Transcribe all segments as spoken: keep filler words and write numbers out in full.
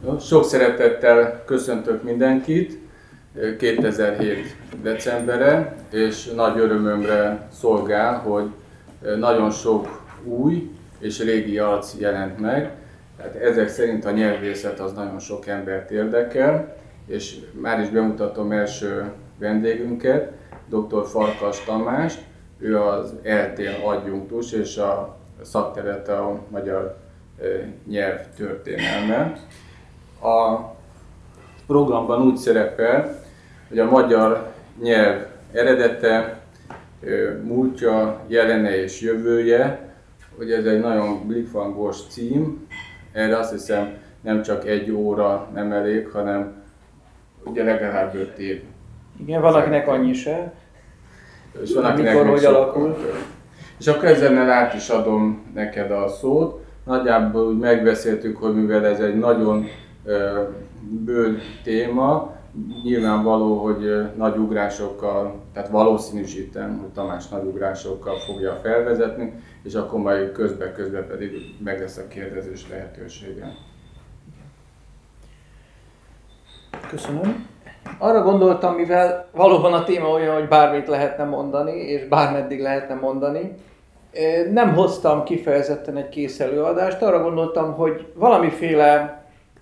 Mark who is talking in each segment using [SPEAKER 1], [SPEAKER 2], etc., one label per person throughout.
[SPEAKER 1] Sok szeretettel köszöntök mindenkit kétezer-hét decembere, és nagy örömömre szolgál, hogy nagyon sok új és régi arc jelent meg. Tehát ezek szerint a nyelvészet az nagyon sok embert érdekel, és már is bemutatom első vendégünket, dr. Farkas Tamást. Ő az é el té adjunktus, és a szakterülete a magyar nyelv történelme. A programban úgy szerepel, hogy a magyar nyelv eredete, múltja, jelene és jövője, hogy ez egy nagyon blikfangos cím. Erre azt hiszem nem csak egy óra nem elég, hanem ugye legalább öt év.
[SPEAKER 2] Igen, van akinek annyi se.
[SPEAKER 1] És van akinek
[SPEAKER 2] mikor, hogy alakult.
[SPEAKER 1] És akkor ezzel át is adom neked a szót. Nagyjából úgy megbeszéltük, hogy mivel ez egy nagyon ö, bő téma, nyilvánvaló, hogy nagy ugrásokkal, tehát valószínűsítem, hogy Tamás nagy ugrásokkal fogja felvezetni, és akkor majd közben-közben pedig meg lesz a kérdezés lehetősége.
[SPEAKER 2] Köszönöm. Arra gondoltam, mivel valóban a téma olyan, hogy bármit lehetne mondani, és bármeddig lehetne mondani, nem hoztam kifejezetten egy kész előadást, arra gondoltam, hogy valamiféle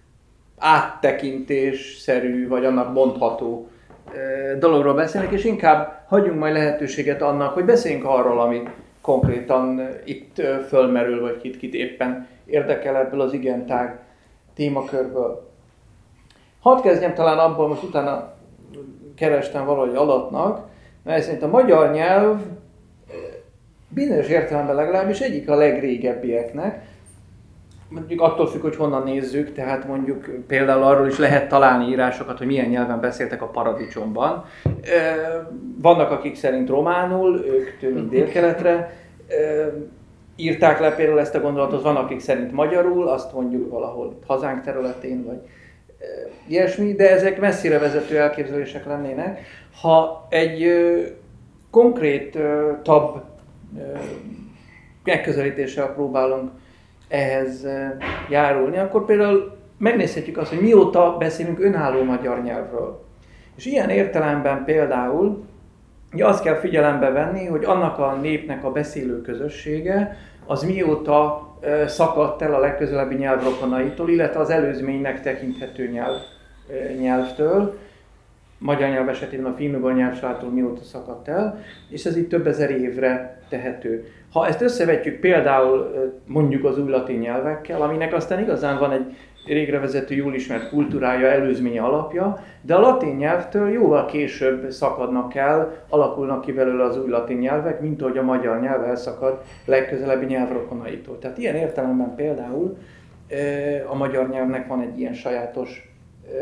[SPEAKER 2] áttekintésszerű, vagy annak mondható dologról beszélnek, és inkább hagyjunk majd lehetőséget annak, hogy beszéljünk arról, ami konkrétan itt fölmerül, vagy kit-kit éppen érdekel ebből az igen tág témakörből. Hadd kezdjem talán abból, most utána kerestem valahogy alatnak, mert szerint a magyar nyelv bizonyos értelemben legalábbis egyik a legrégebbieknek, mondjuk attól függ, hogy honnan nézzük, tehát mondjuk például arról is lehet találni írásokat, hogy milyen nyelven beszéltek a paradicsomban. Vannak, akik szerint románul, ők tőlünk délkeletre írták le például ezt a gondolatot, van, akik szerint magyarul, azt mondjuk valahol hazánk területén, vagy ilyesmi, de ezek messzire vezető elképzelések lennének. Ha egy konkrét tab megközelítéssel próbálunk ehhez járulni, akkor például megnézhetjük azt, hogy mióta beszélünk önálló magyar nyelvről. És ilyen értelemben például azt kell figyelembe venni, hogy annak a népnek a beszélő közössége az mióta szakadt el a legközelebbi nyelvrokonaitól, illetve az előzménynek tekinthető nyelv, nyelvtől. Magyar nyelv esetében a finnugor nyelvcsaládtól mióta szakadt el, és ez így több ezer évre tehető. Ha ezt összevetjük például mondjuk az új latin nyelvekkel, aminek aztán igazán van egy régre vezető, jól ismert kultúrája, előzménye, alapja, de a latin nyelvtől jóval később szakadnak el, alakulnak ki belőle az új latin nyelvek, mint ahogy a magyar nyelv elszakad legközelebbi nyelvrokonaitól. Tehát ilyen értelemben például a magyar nyelvnek van egy ilyen sajátos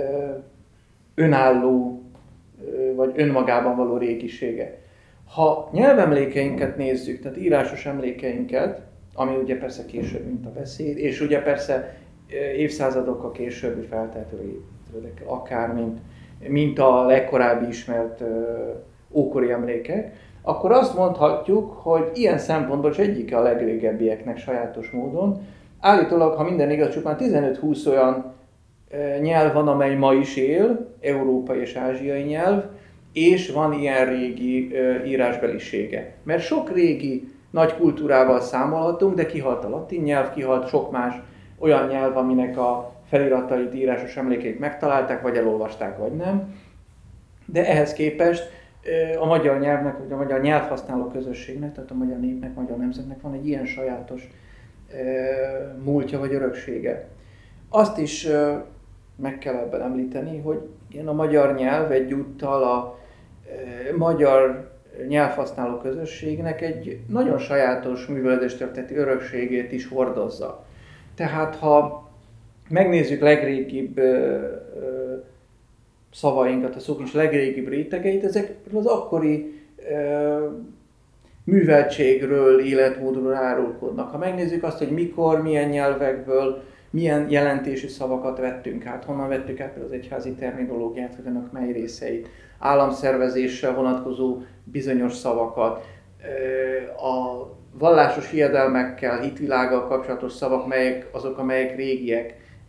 [SPEAKER 2] önálló, vagy önmagában való régisége. Ha nyelvemlékeinket nézzük, tehát írásos emlékeinket, ami ugye persze később, mint a beszéd, és ugye persze évszázadokkal későbbi feltehetőleg akár, mint, mint a legkorábbi ismert ókori emlékek, akkor azt mondhatjuk, hogy ilyen szempontból csak egyike a legrégebbieknek sajátos módon. Állítólag, ha minden igaz, csupán tizenöt-húsz olyan nyelv van, amely ma is él, európai és ázsiai nyelv, és van ilyen régi írásbelisége. Mert sok régi nagy kultúrával számolhatunk, de kihalt a latin nyelv, kihalt sok más olyan nyelv, aminek a feliratait, írásos emlékeit megtalálták, vagy elolvasták, vagy nem. De ehhez képest a magyar nyelvnek, vagy a magyar nyelvhasználó közösségnek, tehát a magyar népnek, magyar nemzetnek van egy ilyen sajátos múltja vagy öröksége. Azt is meg kell ebben említeni, hogy igen, a magyar nyelv egyúttal a e, magyar nyelvhasználó közösségnek egy nagyon sajátos művelődéstörténeti örökségét is hordozza. Tehát ha megnézzük legrégibb e, e, szavainkat, a szókincs legrégibb rétegeit, ezek az akkori e, műveltségről, életmódról árulkodnak. Ha megnézzük azt, hogy mikor, milyen nyelvekből, milyen jelentésű szavakat vettünk át, honnan vettük át például az egyházi terminológiát, vagy annak mely részeit, államszervezésre vonatkozó bizonyos szavakat, a vallásos hiedelmekkel, hitvilággal kapcsolatos szavak, melyek azok, amelyek régiek,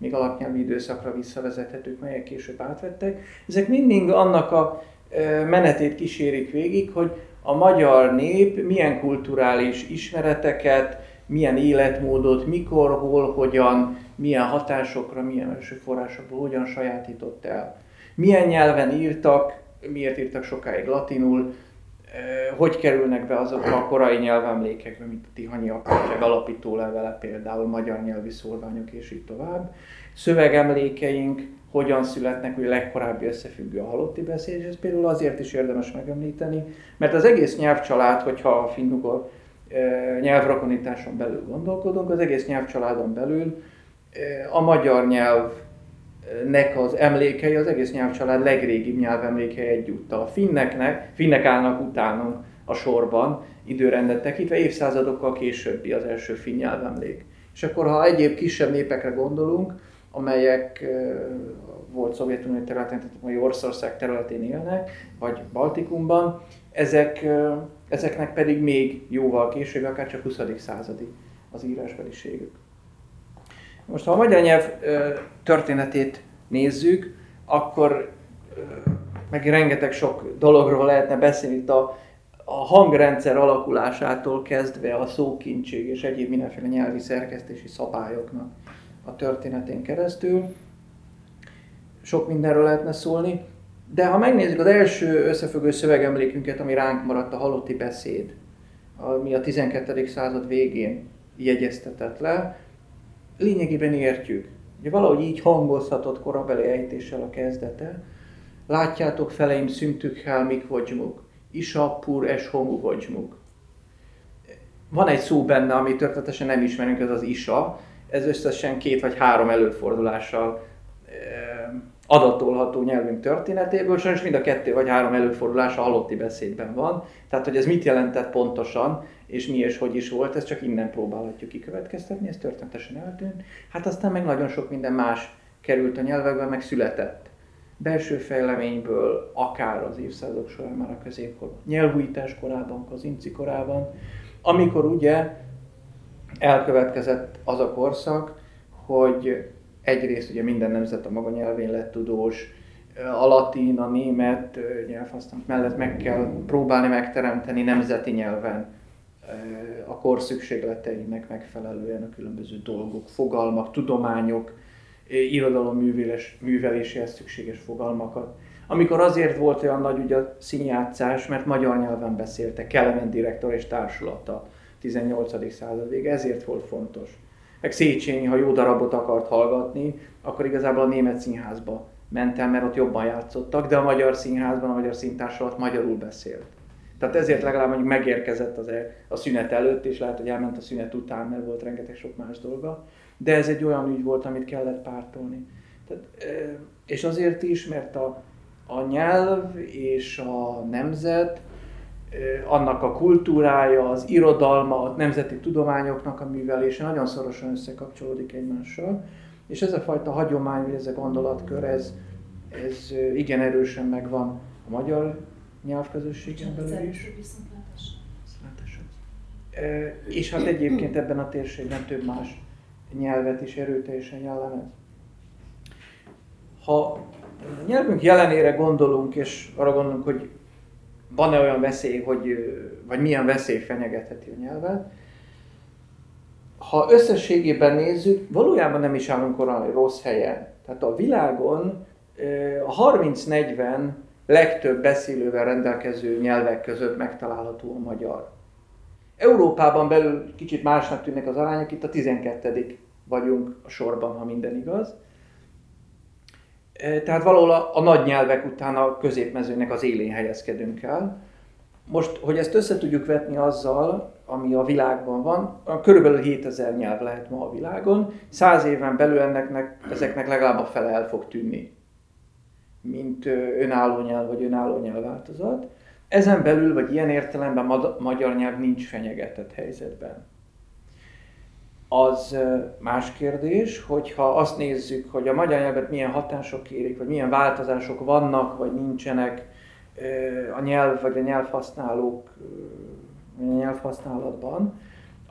[SPEAKER 2] még alapnyelvi időszakra visszavezethetők, melyek később átvettek. Ezek mindig annak a menetét kísérik végig, hogy a magyar nép milyen kulturális ismereteket, milyen életmódot, mikor, hol, hogyan, milyen hatásokra, milyen első forrásokból hogyan sajátított el. Milyen nyelven írtak, miért írtak sokáig latinul, hogy kerülnek be azok a korai nyelvemlékekbe, mint a Tihanyi Apátság alapító levele, például magyar nyelvi szórványok és így tovább. Szövegemlékeink hogyan születnek, hogy a legkorábbi összefüggő a halotti beszéd, és ez például azért is érdemes megemlíteni, mert az egész nyelvcsalád, hogyha a finnugor nyelvrokonításon belül gondolkodunk, az egész nyelvcsaládon belül a magyar nyelvnek az emlékei, az egész nyelvcsalád legrégibb nyelvemlékei egyúttal. A finneknek, finnek állnak utánunk a sorban, időrendet tekintve, évszázadokkal későbbi az első finn nyelvemlék. És akkor, ha egyéb kisebb népekre gondolunk, amelyek volt Szovjetunió területén, tehát mai Oroszország területén élnek, vagy Baltikumban, ezek, ezeknek pedig még jóval később, akár csak huszadik századi az írásbeliségük. Most, ha a magyar nyelv történetét nézzük, akkor meg rengeteg sok dologról lehetne beszélni, itt a, a hangrendszer alakulásától kezdve a szókincség és egyéb mindenféle nyelvi szerkesztési szabályoknak a történetén keresztül. Sok mindenről lehetne szólni, de ha megnézzük az első összefüggő szövegemlékünket, ami ránk maradt, a halotti beszéd, ami a tizenkettedik század végén jegyeztetett le, lényegében értjük. Ugye valahogy így hangozhatott korabeli ejtéssel a kezdete. Látjátok feleim szüntükhel mik vagymuk, isappur es homu vagymuk. Van egy szó benne, amit történetesen nem ismerünk, ez az isa. Ez összesen két vagy három előfordulással adatolható nyelvünk történetéből, sajnos mind a kettő vagy három előfordulás a halotti beszédben van. Tehát, hogy ez mit jelentett pontosan, és mi és hogy is volt, ezt csak innen próbálhatjuk kikövetkeztetni, ez történetesen eltűnt. Hát aztán meg nagyon sok minden más került a nyelvekben, meg született. Belső fejleményből, akár az évszázadok során már a középkor, nyelvújítás korában, Kazinczy korában, amikor ugye elkövetkezett az a korszak, hogy egyrészt ugye minden nemzet a maga nyelvén lett tudós, a latin, a német nyelvhasználat mellett meg kell próbálni megteremteni nemzeti nyelven a kor szükségleteinek megfelelően a különböző dolgok, fogalmak, tudományok, irodalom műveléséhez szükséges fogalmakat. Amikor azért volt olyan nagy ugye a színjátszás, mert magyar nyelven beszéltek, Kelemen direktor és társulata tizennyolcadik század vége, ezért volt fontos. Meg Széchenyi, ha jó darabot akart hallgatni, akkor igazából a német színházba ment el, mert ott jobban játszottak, de a magyar színházban a magyar színtársulat magyarul beszélt. Tehát ezért legalább mondjuk megérkezett az e, a szünet előtt, és lehet, hogy elment a szünet után, mert volt rengeteg sok más dolga. De ez egy olyan ügy volt, amit kellett pártolni. Tehát, és azért is, mert a, a nyelv és a nemzet, annak a kultúrája, az irodalma, a nemzeti tudományoknak a művelése nagyon szorosan összekapcsolódik egymással. És ez a fajta hagyomány, vagy ez a gondolatkör, ez, ez igen erősen megvan a magyar nyelvközösségen belül is. És hát egyébként ebben a térségben több más nyelvet is erőteljesen jellemez. Ha a nyelvünk jelenére gondolunk, és arra gondolunk, hogy van-e olyan veszély, hogy, vagy milyen veszély fenyegetheti a nyelvet, ha összességében nézzük, valójában nem is állunk olyan rossz helyen. Tehát a világon a harminc-negyven legtöbb beszélővel rendelkező nyelvek között megtalálható a magyar. Európában belül kicsit másnak tűnnek az arányok, itt a tizenkettedik vagyunk a sorban, ha minden igaz. Tehát valahol a, a nagy nyelvek után a középmezőnek az élén helyezkedünk el. Most, hogy ezt össze tudjuk vetni azzal, ami a világban van, körülbelül hétezer nyelv lehet ma a világon, száz éven belül ennek, ezeknek legalább a fele el fog tűnni, mint önálló nyelv vagy önálló nyelvváltozat. Ezen belül, vagy ilyen értelemben a magyar nyelv nincs fenyegetett helyzetben. Az más kérdés, hogyha azt nézzük, hogy a magyar nyelvet milyen hatások érik, vagy milyen változások vannak, vagy nincsenek a nyelv vagy a nyelvhasználók, vagy a nyelvhasználatban,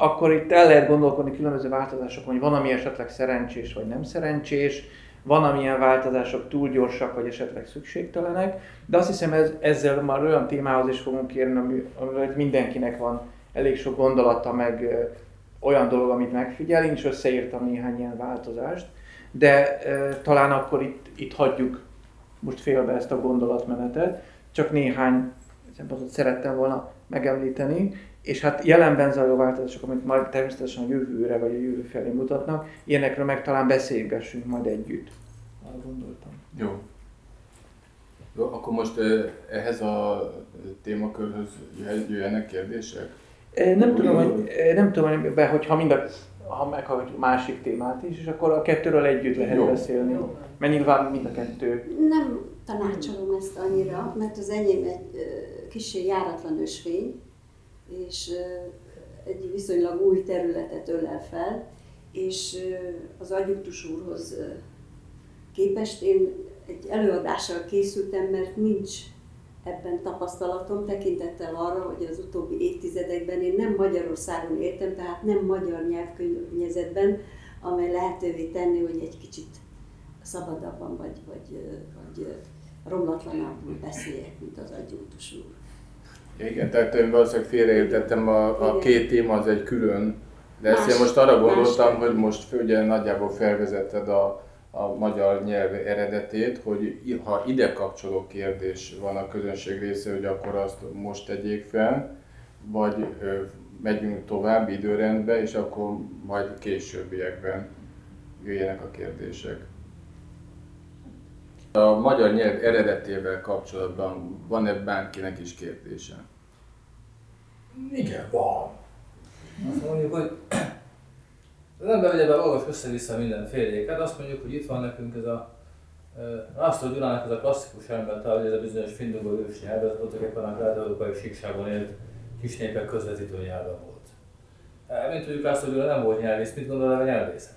[SPEAKER 2] akkor itt el lehet gondolkodni különböző változásokon, hogy van, ami esetleg szerencsés vagy nem szerencsés, van, amilyen változások túl gyorsak vagy esetleg szükségtelenek, de azt hiszem ez, ezzel már olyan témához is fogunk érni, ami, amivel mindenkinek van elég sok gondolata, meg ö, olyan dolog, amit megfigyel. Én is összeírtam néhány ilyen változást, de ö, talán akkor itt, itt hagyjuk most félbe ezt a gondolatmenetet, csak néhány szempontot szerettem volna megemlíteni, és hát jelenben zajló változások, amit majd természetesen a jövőre vagy a jövő felé mutatnak, ilyenekről meg talán beszélgessünk majd együtt. Arra gondoltam.
[SPEAKER 1] Jó. Jó, akkor most ehhez a témakörhöz jöjjenek kérdések?
[SPEAKER 2] Nem tudom, hogy, nem tudom, hogy, hogy ha mind a, ha meghallgatjuk másik témát is, és akkor a kettőről együtt lehet Jó. beszélni. Mert nyilván mind a kettő.
[SPEAKER 3] Nem tanácsolom ezt annyira, mert az enyém egy kissé járatlan ösvény, és egy viszonylag új területet ölel fel, és az Adjunktus úrhoz képest én egy előadással készültem, mert nincs ebben tapasztalatom, tekintettel arra, hogy az utóbbi évtizedekben én nem Magyarországon éltem, tehát nem magyar nyelvkörnyezetben, amely lehetővé tenni, hogy egy kicsit szabadabban vagy, vagy, vagy romlatlanabbul beszéljek, mint az Adjunktus úr.
[SPEAKER 1] Igen, tehát én valószínűleg félreértettem, a, a két téma az egy külön, de ezt más, én most arra gondoltam, hogy most ugye nagyjából felvezetted a, a magyar nyelv eredetét, hogy ha ide kapcsoló kérdés van a közönség része, hogy akkor azt most tegyék fel, vagy ö, megyünk tovább időrendbe, és akkor majd későbbiekben jöjjenek a kérdések. A magyar nyelv eredetével kapcsolatban van-e bárkinek is kérdése?
[SPEAKER 4] Igen, van. Azt mondjuk, hogy az ember ugye olvas össze-vissza mindenféléket, azt mondjuk, hogy itt van nekünk ez a László Gyulának ez a klasszikus ember, hogy ez a bizonyos finnugó ős nyelv, ez ott éppen a kelet-európai síkságban élt kis népek közvetítő nyelve volt. Mint tudjuk, László Gyula nem volt nyelvész, mit gondol a nyelvészet?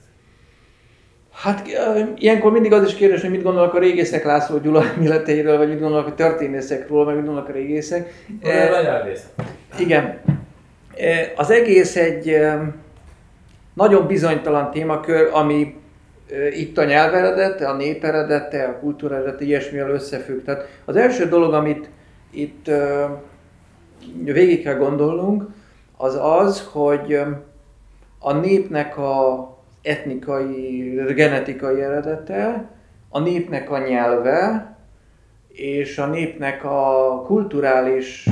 [SPEAKER 2] Hát ilyenkor mindig az is kérdés, hogy mit gondolnak a régészek László Gyula életeiről, vagy mit gondolnak a történészekről, vagy mit gondolnak a régészek.
[SPEAKER 4] E, a nyelvészet.
[SPEAKER 2] Igen. Az egész egy nagyon bizonytalan témakör, ami itt a nyelv eredete, a nép eredete, a kultúra eredete, ilyesmivel összefügg. Tehát az első dolog, amit itt végig kell gondolnunk, az az, hogy a népnek a etnikai, genetikai eredete, a népnek a nyelve, és a népnek a kulturális,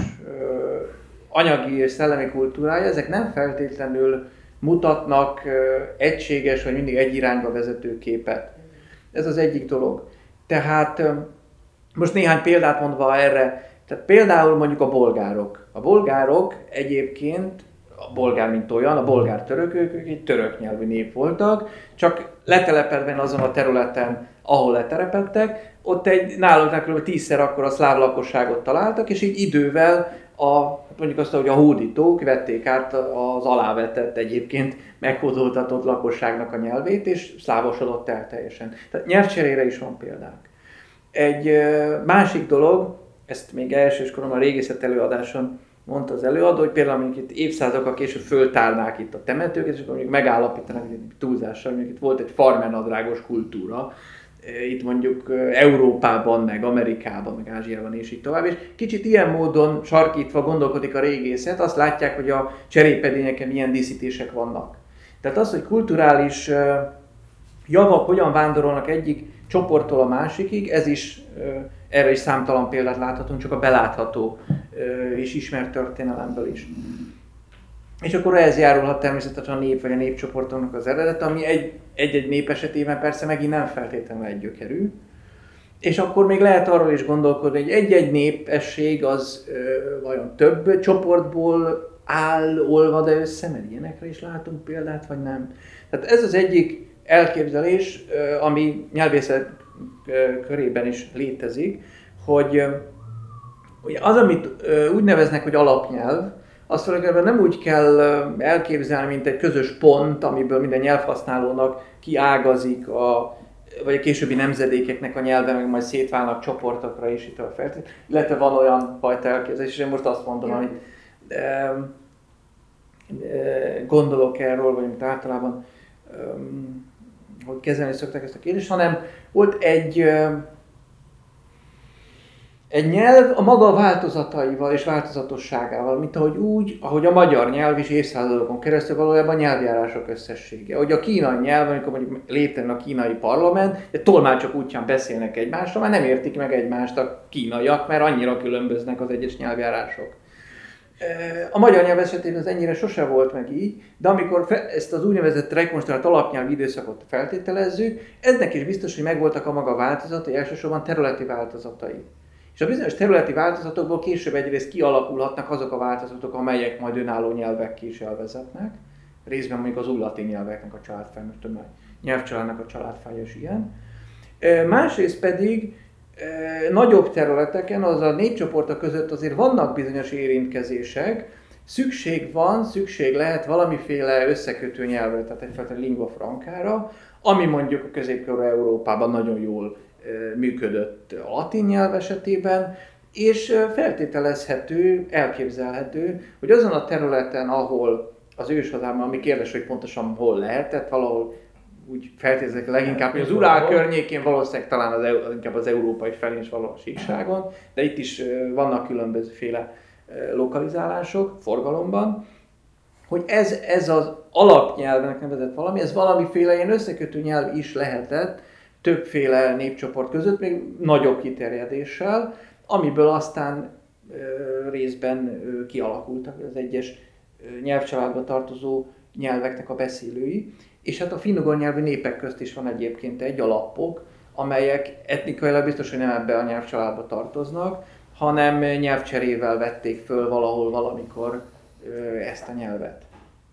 [SPEAKER 2] anyagi és szellemi kultúrája, ezek nem feltétlenül mutatnak egységes, vagy mindig egy irányba vezető képet. Ez az egyik dolog. Tehát most néhány példát mondva erre, tehát például mondjuk a bolgárok. A bolgárok egyébként, a bolgár mint olyan, a bolgár törökök, ők egy török nyelvű nép voltak, csak letelepedve azon a területen, ahol letelepedtek, ott egy nálunk kb. tízszer akkora szláv lakosságot találtak, és így idővel a, mondjuk azt, hogy a hódítók vették át az alávetett egyébként meghódoltatott lakosságnak a nyelvét, és szlávosodott el teljesen. Tehát nyelvcserére is van példák. Egy másik dolog, ezt még elsősoron a régészet előadáson mondta az előadó, hogy például mondjuk itt évszázadokkal később föltárnák itt a temetőket, és akkor mondjuk megállapítanak túlzással, mondjuk itt volt egy farmernadrágos kultúra, itt mondjuk Európában, meg Amerikában, meg Ázsiában és így tovább, és kicsit ilyen módon sarkítva gondolkodik a régészet, azt látják, hogy a cserépedényeken milyen díszítések vannak. Tehát az, hogy kulturális javak hogyan vándorolnak egyik csoporttól a másikig, ez is, erre is számtalan példát láthatunk, csak a belátható és ismert történelemből is. És akkor ehhez járulhat természetesen a nép vagy a népcsoportoknak az eredet, ami egy, egy-egy nép esetében persze megint nem feltétlenül egygyökerű. És akkor még lehet arról is gondolkodni, hogy egy-egy népesség az ö, vajon több csoportból áll, olvad-e össze, mert ilyenekre is látunk példát, vagy nem. Tehát ez az egyik elképzelés, ö, ami nyelvészet ö, körében is létezik, hogy ö, az, amit ö, úgy neveznek, hogy alapnyelv, azt tulajdonképpen nem úgy kell elképzelni, mint egy közös pont, amiből minden nyelvhasználónak kiágazik, a, vagy a későbbi nemzedékeknek a nyelve, meg majd szétválnak csoportokra is itt a feltétlenül. Illetve van olyan fajta elképzelés, és én most azt mondom, hogy gondolok erről, vagy amit általában hogy kezelni szokták ezt a kérdést, hanem volt egy Egy nyelv a maga változataival és változatosságával, mint ahogy úgy, ahogy a magyar nyelv is évszázadokon keresztül valójában nyelvjárások összessége. Ahogy a kínai nyelv, amikor mondjuk létrejön a kínai parlament, de tolmácsok útján beszélnek egymásra, már nem értik meg egymást a kínaiak, mert annyira különböznek az egyes nyelvjárások. A magyar nyelv esetében ez ennyire sose volt meg így, de amikor ezt az úgynevezett rekonstruált alapnyelvi időszakot feltételezzük, ennek is biztos, hogy megvoltak a maga változatai, elsősorban területi változatai. És a bizonyos területi változatokból később egyrészt kialakulhatnak azok a változatok, amelyek majd önálló nyelvekké is elvezetnek. Részben mondjuk az új latin nyelveknek a családfája, most a nyelvcsaládnak a családfája is ilyen. Másrészt pedig nagyobb területeken, az a népcsoportok között azért vannak bizonyos érintkezések, szükség van, szükség lehet valamiféle összekötő nyelvre, tehát egyfajta lingua frankára, ami mondjuk a középkori Európában nagyon jól működött a latin nyelv esetében, és feltételezhető, elképzelhető, hogy azon a területen, ahol az őshazában, ami kérdés, hogy pontosan hol lehetett, valahol úgy feltételezik leginkább, hogy az Urál környékén, valószínűleg talán az, inkább az európai felén is valahol a síkságon, de itt is vannak különbözőféle lokalizálások forgalomban, hogy ez, ez az alapnyelvnek nevezett valami, ez valamiféle ilyen összekötő nyelv is lehetett, többféle népcsoport között, még nagyobb kiterjedéssel, amiből aztán ö, részben ö, kialakultak az egyes ö, nyelvcsaládba tartozó nyelveknek a beszélői. És hát a finnugor nyelvű népek közt is van egyébként egy alapok, amelyek etnikailag biztos, hogy nem ebbe a nyelvcsaládba tartoznak, hanem nyelvcserével vették föl valahol valamikor ö, ezt a nyelvet.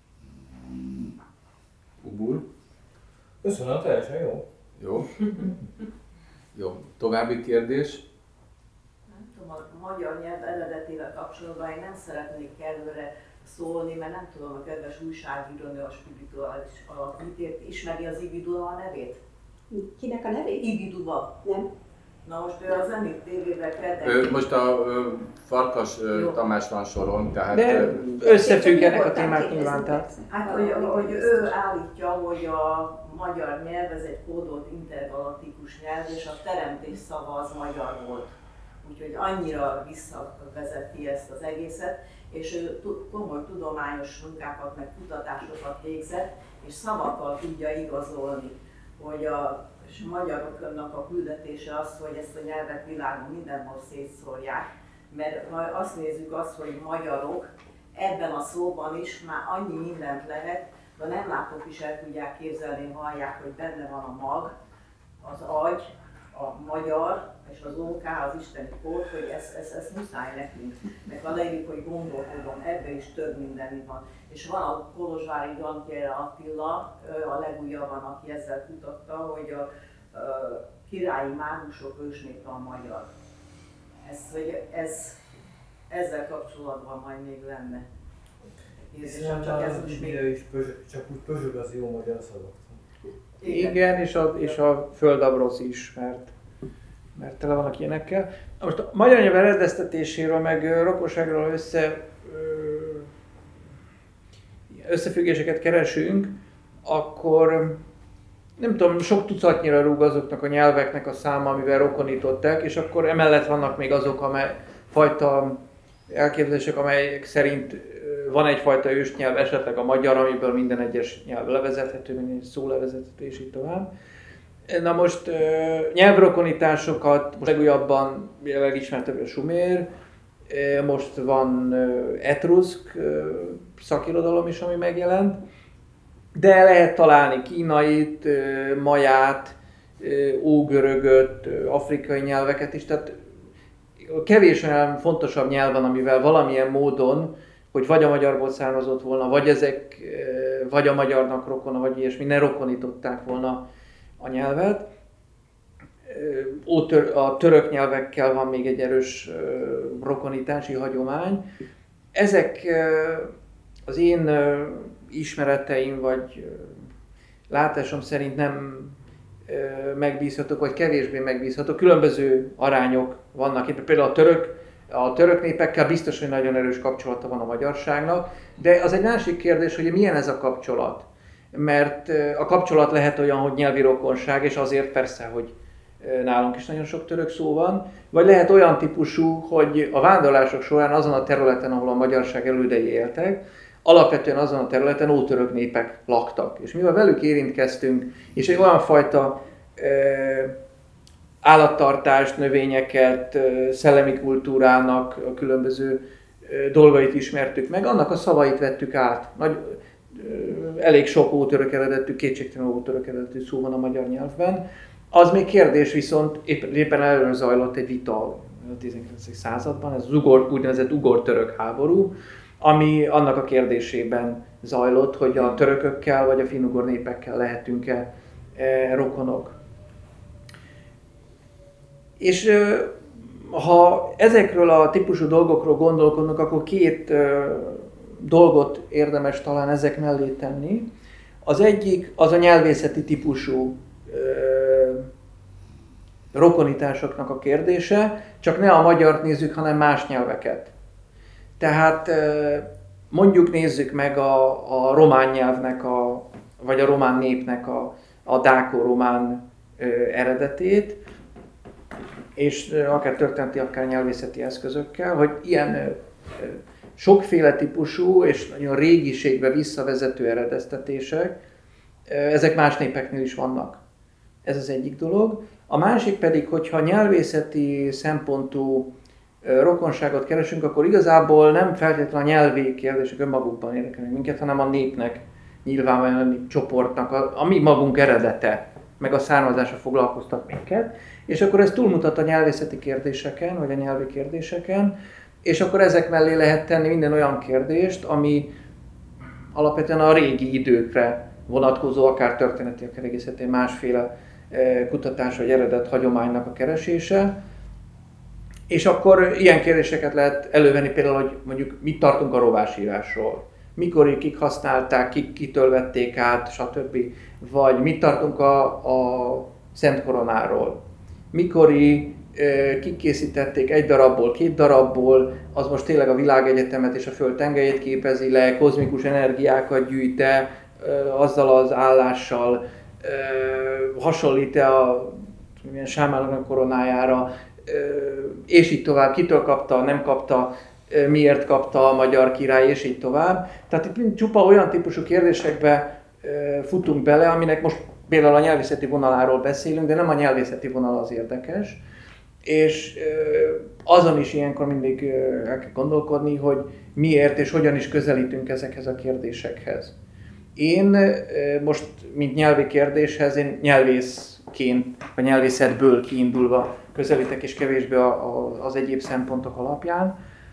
[SPEAKER 1] Ubul?
[SPEAKER 4] Köszönöm, teljesen jó.
[SPEAKER 1] Jó. Jó. További kérdés?
[SPEAKER 5] Nem tudom, a magyar nyelv eredetével kapcsolatban én nem szeretnék előre szólni, mert nem tudom, a kedves újságírónő a spirituális alatt mit ért, ismeri az Ibiduva a nevét?
[SPEAKER 3] Kinek a nevét?
[SPEAKER 5] Ibiduva.
[SPEAKER 3] Nem.
[SPEAKER 5] Na most ő az Zenit té vében kedden.
[SPEAKER 1] Ő, most a ö, Farkas ö, Tamás van soron, tehát...
[SPEAKER 2] De összefüggenek a témák nyilván, tehát...
[SPEAKER 5] Hát, hogy, hogy ő állítja, hogy a magyar nyelv ez egy kódolt intergalaktikus nyelv, és a teremtés szava az magyar volt. Úgyhogy annyira visszavezeti ezt az egészet, és ő komoly tudományos munkákat, meg kutatásokat végzett, és szavakkal tudja igazolni, hogy a és a magyaroknak a küldetése az, hogy ezt a nyelvet világon mindenhol szétszórják, mert ha azt nézzük azt, hogy magyarok, ebben a szóban is már annyi mindent lehet, de nem látók is el tudják képzelni, hallják, hogy benne van a mag, az agy, a magyar és az ó ká, az isteni kód, hogy ez, ez, ez muszáj nekünk. Meg ha leírjuk, hogy gondolkodom, ebben is több minden van. És van a kolozsvári Gantjére Attila, a legújabban, aki ezzel kutatta, hogy a, a királyi mágusok ősnépe a magyar. Ez, hogy ez, ezzel kapcsolatban majd még lenne.
[SPEAKER 4] Hiszen csak ez is még... is pözsög, csak úgy pözsög az jó magyar szavak.
[SPEAKER 2] Igen, Igen és, a, és a földabrosz is, mert, mert tele vannak ilyenekkel. Most a magyar nyelv eredeztetéséről, meg rokonságról össze, összefüggéseket keresünk, akkor nem tudom, sok tucatnyira rúg azoknak a nyelveknek a száma, amivel rokonították, és akkor emellett vannak még azok a fajta elképzelések, amelyek szerint van egyfajta ősnyelv, esetleg a magyar, amiből minden egyes nyelv levezethető, minden egyes szó levezethető, és így tovább. Na most nyelvrokonításokat, most legújabban legismertebb a sumér, most van etruszk szakirodalom is, ami megjelent, de lehet találni kínait, maját, ógörögöt, afrikai nyelveket is, tehát kevés olyan fontosabb nyelv van, amivel valamilyen módon, hogy vagy a magyarból származott volna, vagy ezek, vagy a magyarnak rokona, vagy ilyesmi, ne rokonították volna a nyelvet. A török nyelvekkel van még egy erős rokonítási hagyomány. Ezek az én ismereteim, vagy látásom szerint nem megbízhatók, vagy kevésbé megbízhatók. Különböző arányok vannak. Itt például a török A török népekkel biztos, hogy nagyon erős kapcsolata van a magyarságnak, de az egy másik kérdés, hogy milyen ez a kapcsolat. Mert a kapcsolat lehet olyan, hogy nyelvi rokonság, és azért persze, hogy nálunk is nagyon sok török szó van, vagy lehet olyan típusú, hogy a vándorlások során azon a területen, ahol a magyarság elődei éltek, alapvetően azon a területen ótörök népek laktak. És mivel velük érintkeztünk, és egy olyan fajta e, állattartást, növényeket, e, szellemi kultúrának a különböző e, dolgait ismertük meg, annak a szavait vettük át. Nagy, e, elég sok ótörök eredetű, kétségtelenül ótörök eredetű szó van a magyar nyelvben. Az még kérdés, viszont éppen előre zajlott egy vita a tizenkilencedik században, ez az ugor, úgynevezett ugor-török háború, ami annak a kérdésében zajlott, hogy a törökökkel vagy a finnugor népekkel lehetünk-e e, rokonok. És e, ha ezekről a típusú dolgokról gondolkodnak, akkor két e, dolgot érdemes talán ezek mellé tenni. Az egyik az a nyelvészeti típusú rokonításoknak a kérdése, csak ne a magyart nézzük, hanem más nyelveket. Tehát mondjuk nézzük meg a, a román nyelvnek, a, vagy a román népnek a, a dáko-román eredetét, és akár történeti, akár nyelvészeti eszközökkel, hogy ilyen sokféle típusú és nagyon régiségbe visszavezető eredeztetések, ezek más népeknél is vannak. Ez az egyik dolog. A másik pedig, hogyha nyelvészeti szempontú rokonságot keresünk, akkor igazából nem feltétlenül a nyelvi kérdések önmagukban érdekelnek minket, hanem a népnek, nyilvánvalóan a nép csoportnak, a, a mi magunk eredete, meg a származása foglalkoztat minket. És akkor ez túlmutat a nyelvészeti kérdéseken, vagy a nyelvi kérdéseken, és akkor ezek mellé lehet tenni minden olyan kérdést, ami alapvetően a régi időkre vonatkozó, akár történeti, akár egészeti másféle kutatás vagy eredet hagyománynak a keresése. És akkor ilyen kérdéseket lehet elővenni, például, hogy mondjuk mit tartunk a rovásírásról, mikor kik használták, kik kitől vették át, stb. Vagy mit tartunk a, a Szent Koronáról, mikori kik készítették egy darabból, két darabból, az most tényleg a világegyetemet és a Föld tengelyét képezi le, kozmikus energiákat gyűjte, azzal az állással hasonlít-e a Sámának koronájára, és így tovább, kitől kapta, nem kapta, miért kapta a magyar király, és így tovább. Tehát itt csupa olyan típusú kérdésekbe futunk bele, aminek most például a nyelvészeti vonaláról beszélünk, de nem a nyelvészeti vonal az érdekes. És azon is ilyenkor mindig el kell gondolkodni, hogy miért és hogyan is közelítünk ezekhez a kérdésekhez. Én most, mint nyelvi kérdéshez, én nyelvészként, vagy nyelvészetből kiindulva közelítek, és kevésbé az egyéb szempontok alapján.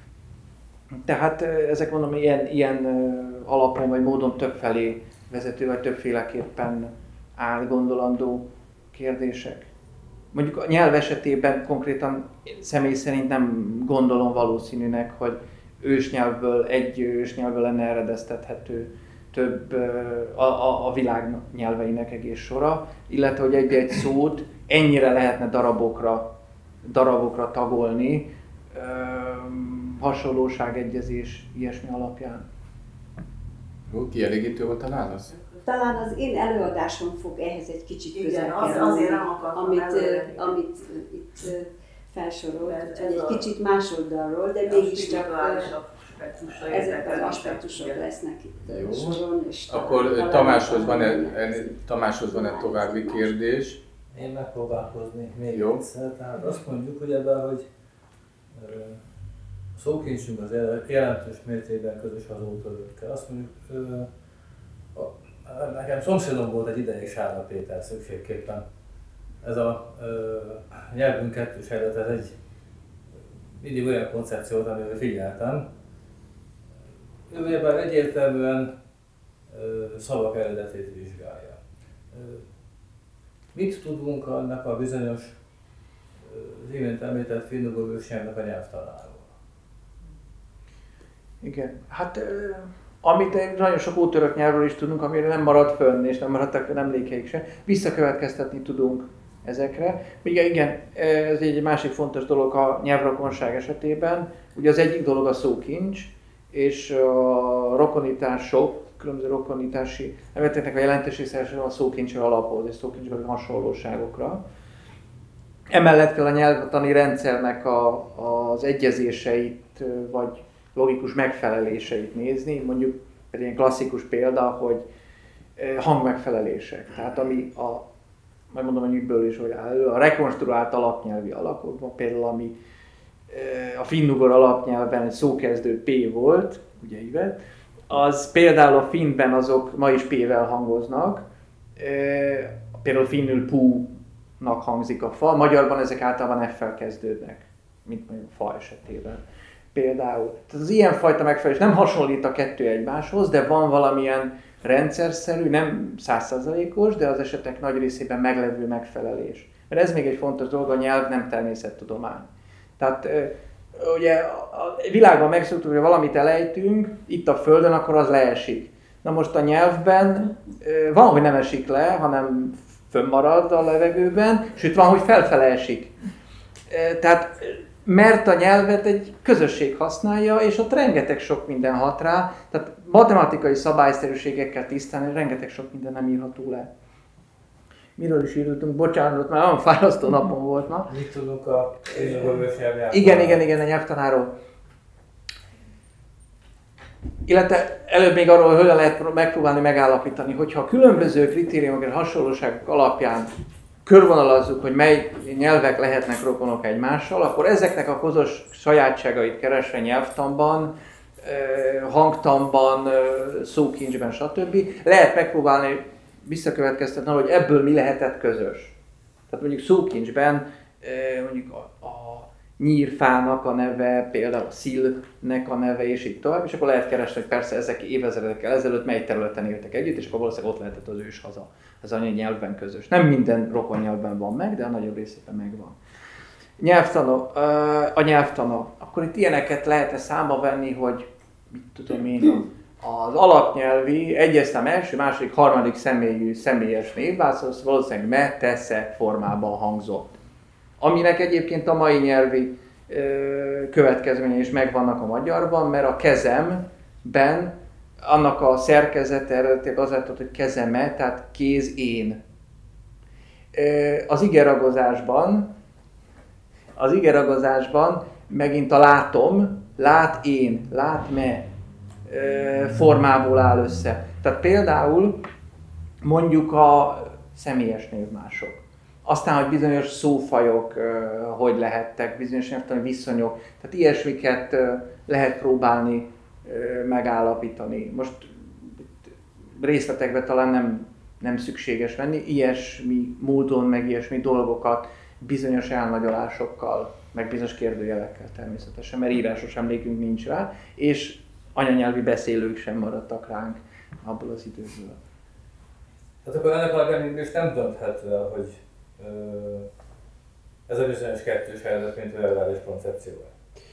[SPEAKER 2] Tehát ezek mondom, ilyen, ilyen alapon vagy módon többfelé vezető, vagy többféleképpen átgondolandó kérdések. Mondjuk a nyelv esetében konkrétan személy szerint nem gondolom valószínűnek, hogy ősnyelvből, egy ősnyelvből lenne eredeztethető több a, a, a világ nyelveinek egész sora, illetve hogy egy-egy szót ennyire lehetne darabokra, darabokra tagolni, hasonlóságegyezés ilyesmi alapján.
[SPEAKER 1] Jó, kielégítő volt a válasz?
[SPEAKER 3] Talán az én előadásom fog ehhez egy kicsit közel
[SPEAKER 5] az, azért nem akartam
[SPEAKER 3] amit,
[SPEAKER 5] előre.
[SPEAKER 3] amit itt felsorolt, úgyhogy egy kicsit más oldalról, de mégiscsak ezek az aspektusok lesznek itt
[SPEAKER 1] Jó.
[SPEAKER 3] soron. És
[SPEAKER 1] Akkor Tamáshoz van-e, Tamáshoz van-e további kérdés?
[SPEAKER 4] Én megpróbálkoznék még
[SPEAKER 1] Jó.
[SPEAKER 4] egyszer. Tehát azt mondjuk, hogy ebben, hogy a szókincsünk az jelentős mértékben közös az ótörökkel. Azt mondjuk, nekem szomszédom volt egy ideig Sárga Péter szükségképpen. Ez a nyelvünk kettős eredet, ez egy mindig olyan koncepciót, amivel figyeltem. Ő ebben egyértelműen szavak eredetét vizsgálja. Mit tudunk annak a bizonyos, az imént említett finnugor ősnyelvnek a nyelvtanáról?
[SPEAKER 2] Igen, hát amit nagyon sok ótörök nyelvről is tudunk, amire nem maradt fönn, és nem maradtak fönn emlékeik se, visszakövetkeztetni tudunk ezekre. Ugye igen, ez egy másik fontos dolog a nyelvrokonság esetében. Ugye az egyik dolog a szókincs, és a rokonítások, különböző rokonitási neveteknek a jelentősége a szókincsre alapoz, és szókincsbeli hasonlóságokra. Emellett kell a nyelvtani rendszernek a, az egyezéseit, vagy logikus megfeleléseit nézni. Mondjuk egy ilyen klasszikus példa, hogy hangmegfelelések. Tehát ami a, majd mondom, hogy miből is, hogy áll, a rekonstruált alapnyelvi alakokban, például ami a finnugor alapnyelven egy szókezdő P volt, ugye ívet, az például a finnben azok ma is P-vel hangoznak, például finnül pú-nak hangzik a fa, magyarban ezek általában F-fel kezdődnek, mint mondjuk a fa esetében. Például. Tehát az ilyenfajta megfelelés nem hasonlít a kettő egymáshoz, de van valamilyen rendszerszerű, nem száz százalékos, de az esetek nagy részében meglevő megfelelés. Mert ez még egy fontos dolog, a nyelv nem természettudomány. Tehát ugye a világban megszoktuk, hogy valamit elejtünk, itt a Földön, akkor az leesik. Na most a nyelvben van, hogy nem esik le, hanem fönnmarad a levegőben, sőt van, hogy felfele esik. Tehát mert a nyelvet egy közösség használja, és ott rengeteg sok minden hat rá, tehát matematikai szabályszerűségekkel tisztán rengeteg sok minden nem írható le. Miről is írtunk? Bocsánat, már olyan fárasztó napon volt ma.
[SPEAKER 4] Mit tudunk a finnugorból nyelvtanáról?
[SPEAKER 2] Igen, igen, igen, a nyelvtanáról. Illetve előbb még arról, hogy hogyan lehet megpróbálni megállapítani, hogyha a különböző kritériumok és hasonlóságok alapján körvonalazzuk, hogy mely nyelvek lehetnek rokonok egymással, akkor ezeknek a közös sajátságait keresve nyelvtanban, hangtanban, szókincsben, stb. Lehet megpróbálni visszakövetkeztetni, hogy ebből mi lehetett közös. Tehát mondjuk szókincsben mondjuk a, a nyírfának a neve, például a szilnek a neve, és így tovább, és akkor lehet keresni, hogy persze ezek évezredekkel ezelőtt mely területen éltek együtt, és akkor valószínűleg ott lehetett az őshaza. Ez a nyelvben közös. Nem minden rokon nyelvben van meg, de a nagyobb részében megvan. Nyelvtana, a nyelvtana. Akkor itt ilyeneket lehet-e számba venni, hogy mit tudom én, az alapnyelvi egyes szám első, második, harmadik személyű személyes névválasz valószínűleg me, tesze formában hangzott. Aminek egyébként a mai nyelvi ö, következményei is megvannak a magyarban, mert a kezemben annak a szerkezete eredetileg az lett, hogy kezeme, tehát kéz én. Az igeragozásban, az igeragozásban megint a látom, lát én, lát me formából áll össze. Tehát például mondjuk a személyes névmások. Aztán, hogy bizonyos szófajok hogy lehettek, bizonyos nyelvtani viszonyok, tehát ilyesmiket lehet próbálni megállapítani. Most részletekbe talán nem, nem szükséges menni, ilyesmi módon, meg ilyesmi dolgokat bizonyos elnagyolásokkal, meg bizonyos kérdőjelekkel természetesen, mert írásos emlékünk nincs rá, és anyanyelvi beszélők sem maradtak ránk abból az időből.
[SPEAKER 4] Tehát akkor ennek alapján is nem dönthető el, hogy ö, ez a bizonyos kettős eredet, mint olyan reális koncepcióval.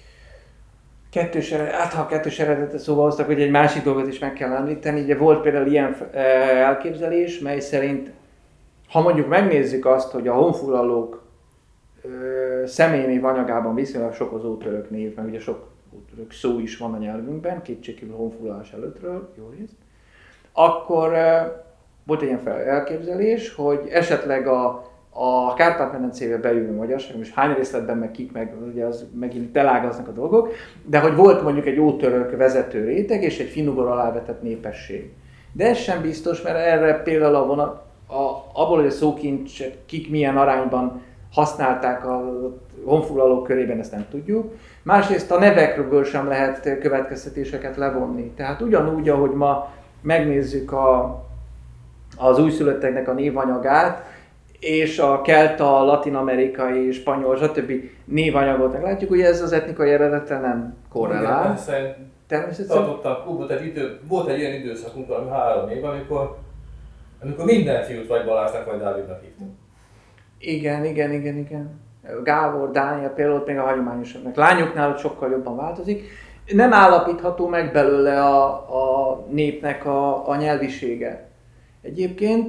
[SPEAKER 2] Kettős eredet, hát ha a kettős eredetet szóval hoztak, hogy egy másik dolgot is meg kell említeni. Ugye volt például ilyen elképzelés, mely szerint, ha mondjuk megnézzük azt, hogy a honfoglalók személynév anyagában viszonylag sok az ótörök név, meg ugye sok ótörök szó is van a nyelvünkben, kétségkívül honfoglalás előttről, jó részt, akkor volt egy ilyen elképzelés, hogy esetleg a a Kárpát-medencébe bejövő magyarság, és hány részletben meg kik, meg ugye az megint elágaznak a dolgok, de hogy volt mondjuk egy ótörök vezető réteg és egy finnugor alávetett népesség. De ez sem biztos, mert erre például a vonat, a, abból, hogy a szókincset kik milyen arányban használták a honfoglalók körében, ezt nem tudjuk. Másrészt a nevekről sem lehet következtetéseket levonni. Tehát ugyanúgy, ahogy ma megnézzük a, az újszülötteknek a névanyagát, és a kelta, latin-amerikai, spanyol, stb. Névanyagot meglátjuk, ugye ez az etnikai eredettel nem korrelál.
[SPEAKER 4] Természetesen volt egy, idő, volt egy ilyen időszakunk, ami három év, amikor, amikor minden fiút vagy Balázsnak, vagy Dávidnak hívtunk.
[SPEAKER 2] Igen, igen, igen, igen. Gábor, Dániel például ott még a hagyományosabbnak. Lányoknál ott sokkal jobban változik. Nem állapítható meg belőle a, a népnek a, a nyelvisége. Egyébként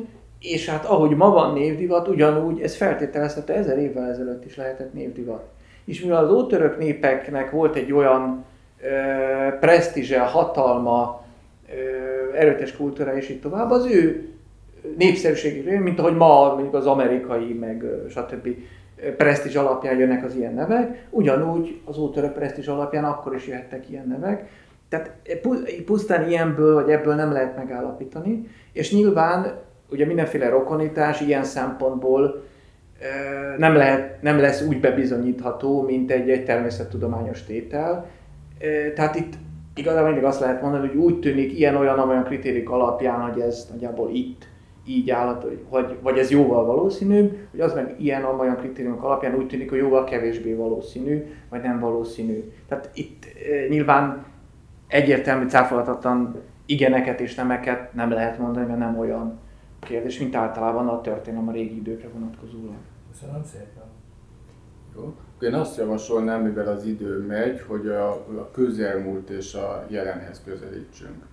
[SPEAKER 2] És hát ahogy ma van névdivat, ugyanúgy ez feltételezhető ezer évvel ezelőtt is lehetett névdivat. És mivel az ótörök népeknek volt egy olyan ö, presztízse, hatalma, ö, erőtes kultúra és így tovább, az ő népszerűségére, mint ahogy ma mondjuk az amerikai, meg stb. Presztízs alapján jönnek az ilyen nevek, ugyanúgy az ótörök presztízs alapján akkor is jöhettek ilyen nevek. Tehát pusztán ilyenből vagy ebből nem lehet megállapítani, és nyilván ugye mindenféle rokonítás ilyen szempontból nem, lehet, nem lesz úgy bebizonyítható, mint egy, egy természettudományos tétel. Tehát itt igazából mindig azt lehet mondani, hogy úgy tűnik ilyen-olyan-olyan kritériumok alapján, hogy ez nagyjából itt így állat, vagy, vagy ez jóval valószínűbb, hogy az meg ilyen-olyan kritériumok alapján úgy tűnik, hogy jóval kevésbé valószínű, vagy nem valószínű. Tehát itt e, nyilván egyértelmű, cáfolhatatlan igeneket és nemeket nem lehet mondani, mert nem olyan kérdés, mint általában a történelem a régi időkre vonatkozólag.
[SPEAKER 4] Köszönöm szépen.
[SPEAKER 1] Jó. Én azt javasolnám, mivel az idő megy, hogy a, a közelmúlt és a jelenhez közelítsünk.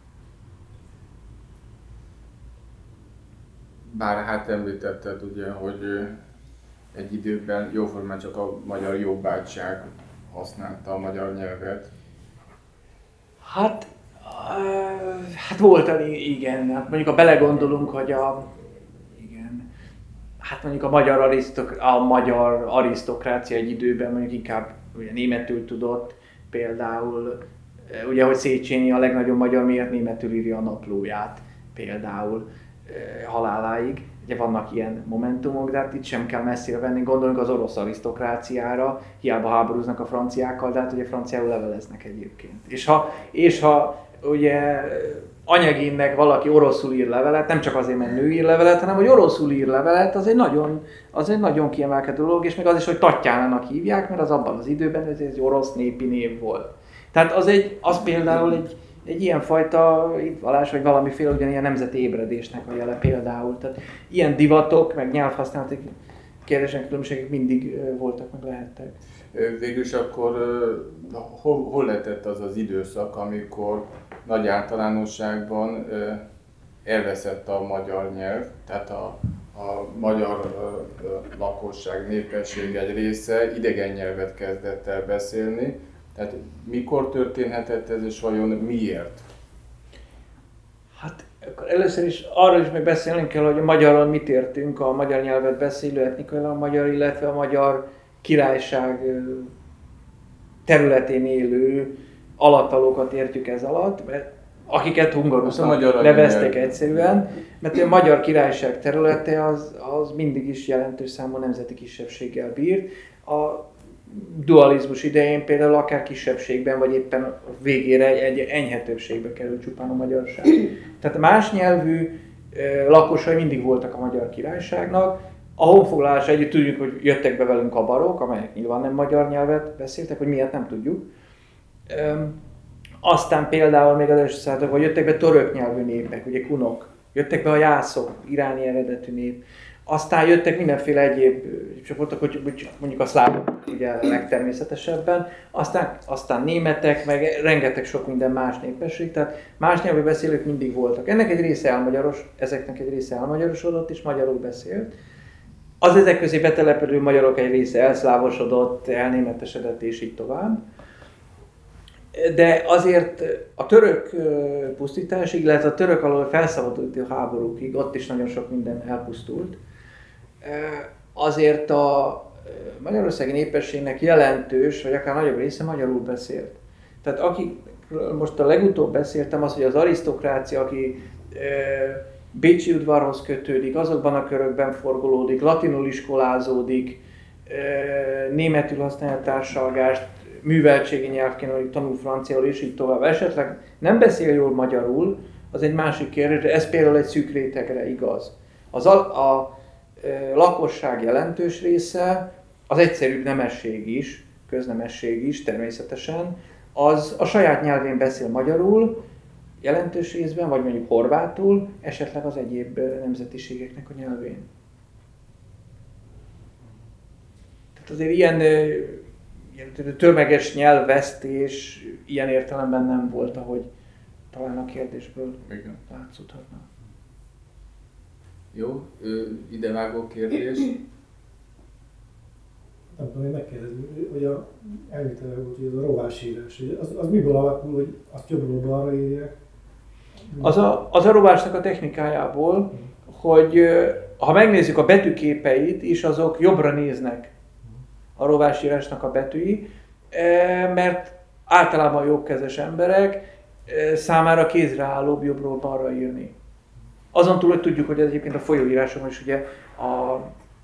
[SPEAKER 1] Bár hát említetted ugye, hogy egy időben jóformán csak a magyar jobbágyság használta a magyar nyelvet.
[SPEAKER 2] Hát, hát volt, igen. Hát mondjuk ha belegondolunk, hogy a, igen, hát mondjuk a magyar, arisztok, a magyar arisztokrácia egy időben mondjuk inkább ugye németül tudott, például ugye, hogy Széchenyi a legnagyobb magyar miért németül írja a naplóját például haláláig. Ugye vannak ilyen momentumok, de hát itt sem kell messzire venni, gondoljunk az orosz arisztokráciára, hiába háborúznak a franciákkal, de hát ugye franciául leveleznek egyébként. És ha, és ha ugye anyagénnek valaki oroszul ír levelet, nem csak azért, mert nő ír levelet, hanem hogy oroszul ír levelet, az egy nagyon, az egy nagyon kiemelkedő dolog, és még az is, hogy Tatjánának hívják, mert az abban az időben ez egy orosz népi név volt. Tehát az, egy, az például egy egy ilyenfajta hitvallás, vagy valamiféle ugyanilyen nemzeti ébredésnek a jele például. Tehát ilyen divatok, meg nyelvhasználati kérdések, különbségek mindig voltak, meg lehettek.
[SPEAKER 1] Végülis akkor hol, hol lehetett az az időszak, amikor nagy általánosságban elveszett a magyar nyelv, tehát a, a magyar lakosság, népesség egy része idegen nyelvet kezdett el beszélni. Tehát mikor történhetett ez, és vajon miért?
[SPEAKER 2] Hát akkor először is arról is meg beszélnünk kell, hogy a magyaron mit értünk, a magyar nyelvet beszélő etnikailag a magyar, illetve a magyar királyság területén élő alattvalókat értjük ez alatt, mert akiket hungarusznak neveztek egyszerűen, mert a magyar királyság területe az, az mindig is jelentős számú nemzeti kisebbséggel bírt. A dualizmus idején például akár kisebbségben, vagy éppen a végére egy enyhe többségbe került csupán a magyarság. Tehát más nyelvű e, lakosai mindig voltak a magyar királyságnak. A honfoglalás együtt tudjuk, hogy jöttek be velünk a barok, amelyek nyilván nem magyar nyelvet beszéltek, hogy miért nem tudjuk. E, aztán például még az első században jöttek be török nyelvű népek, ugye kunok. Jöttek be a jászok, iráni eredetű nép. Aztán jöttek mindenféle egyéb csoportok, hogy mondjuk a szlávok ugye legtermészetesebben, aztán, aztán németek, meg rengeteg sok minden más népesség, tehát más nyelvű beszélők mindig voltak. Ennek egy része elmagyaros, ezeknek egy része elmagyarosodott és magyarul beszélt. Az ezek közé betelepülő magyarok egy része elszlávosodott, elnémetesedett és így tovább. De azért a török pusztításig, illetve a török alól felszabaduló háborúkig, ott is nagyon sok minden elpusztult. Azért a magyarországi népességnek jelentős, vagy akár nagyobb része magyarul beszélt. Tehát akik most a legutóbb beszéltem, az, hogy az arisztokrácia, aki bécsi udvarhoz kötődik, azokban a körökben forgolódik, latinul iskolázódik, németül használja a társalgást, műveltségi nyelvként, hogy tanul franciául és így tovább. Esetleg nem beszél jól magyarul, az egy másik kérdés, de ez például egy szűk rétegre igaz. Az a, a e, lakosság jelentős része, az egyszerűbb nemesség is, köznemesség is természetesen, az a saját nyelvén beszél magyarul, jelentős részben, vagy mondjuk horvátul, esetleg az egyéb nemzetiségeknek a nyelvén. Tehát azért ilyen tömeges nyelvvesztés ilyen értelemben nem volt, ahogy talán a kérdésből látszódhatna.
[SPEAKER 1] Jó, idevágó kérdés.
[SPEAKER 6] Nem tudom, én megkérdezni, hogy a említve volt, hogy ez a rovásírás, az, az miből alakul, hogy azt jobbról balra írják?
[SPEAKER 2] Az a, az a rovásnak a technikájából, hogy ha megnézzük a betűképeit is, azok jobbra néznek a rovásírásnak a betűi, mert általában jobbkezes emberek számára kézreállóbb jobbról balra írni. Azon túl, hogy tudjuk, hogy egyébként a folyóíráson is ugye a,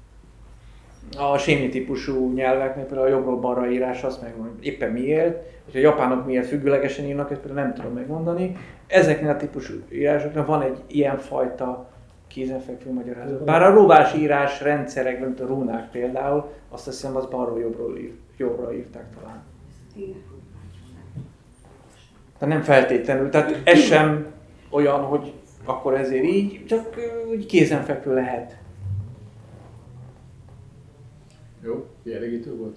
[SPEAKER 2] a sémi típusú nyelveknél például a jobbról balra írás, azt megmondom, éppen miért, hogy a japánok miért függőlegesen írnak, ezt például nem tudom megmondani. Ezeknél a típusú írásoknak van egy ilyen fajta kézenfekvő magyarázat. Bár a rovásírás rendszerekben, mint a rúnák például, azt hiszem, az balról jobbról ír, jobbra írták talán. Tehát nem feltétlenül, tehát ez sem olyan, hogy akkor ezért így, csak úgy kézenfekvő lehet.
[SPEAKER 1] Jó, kielégítő volt?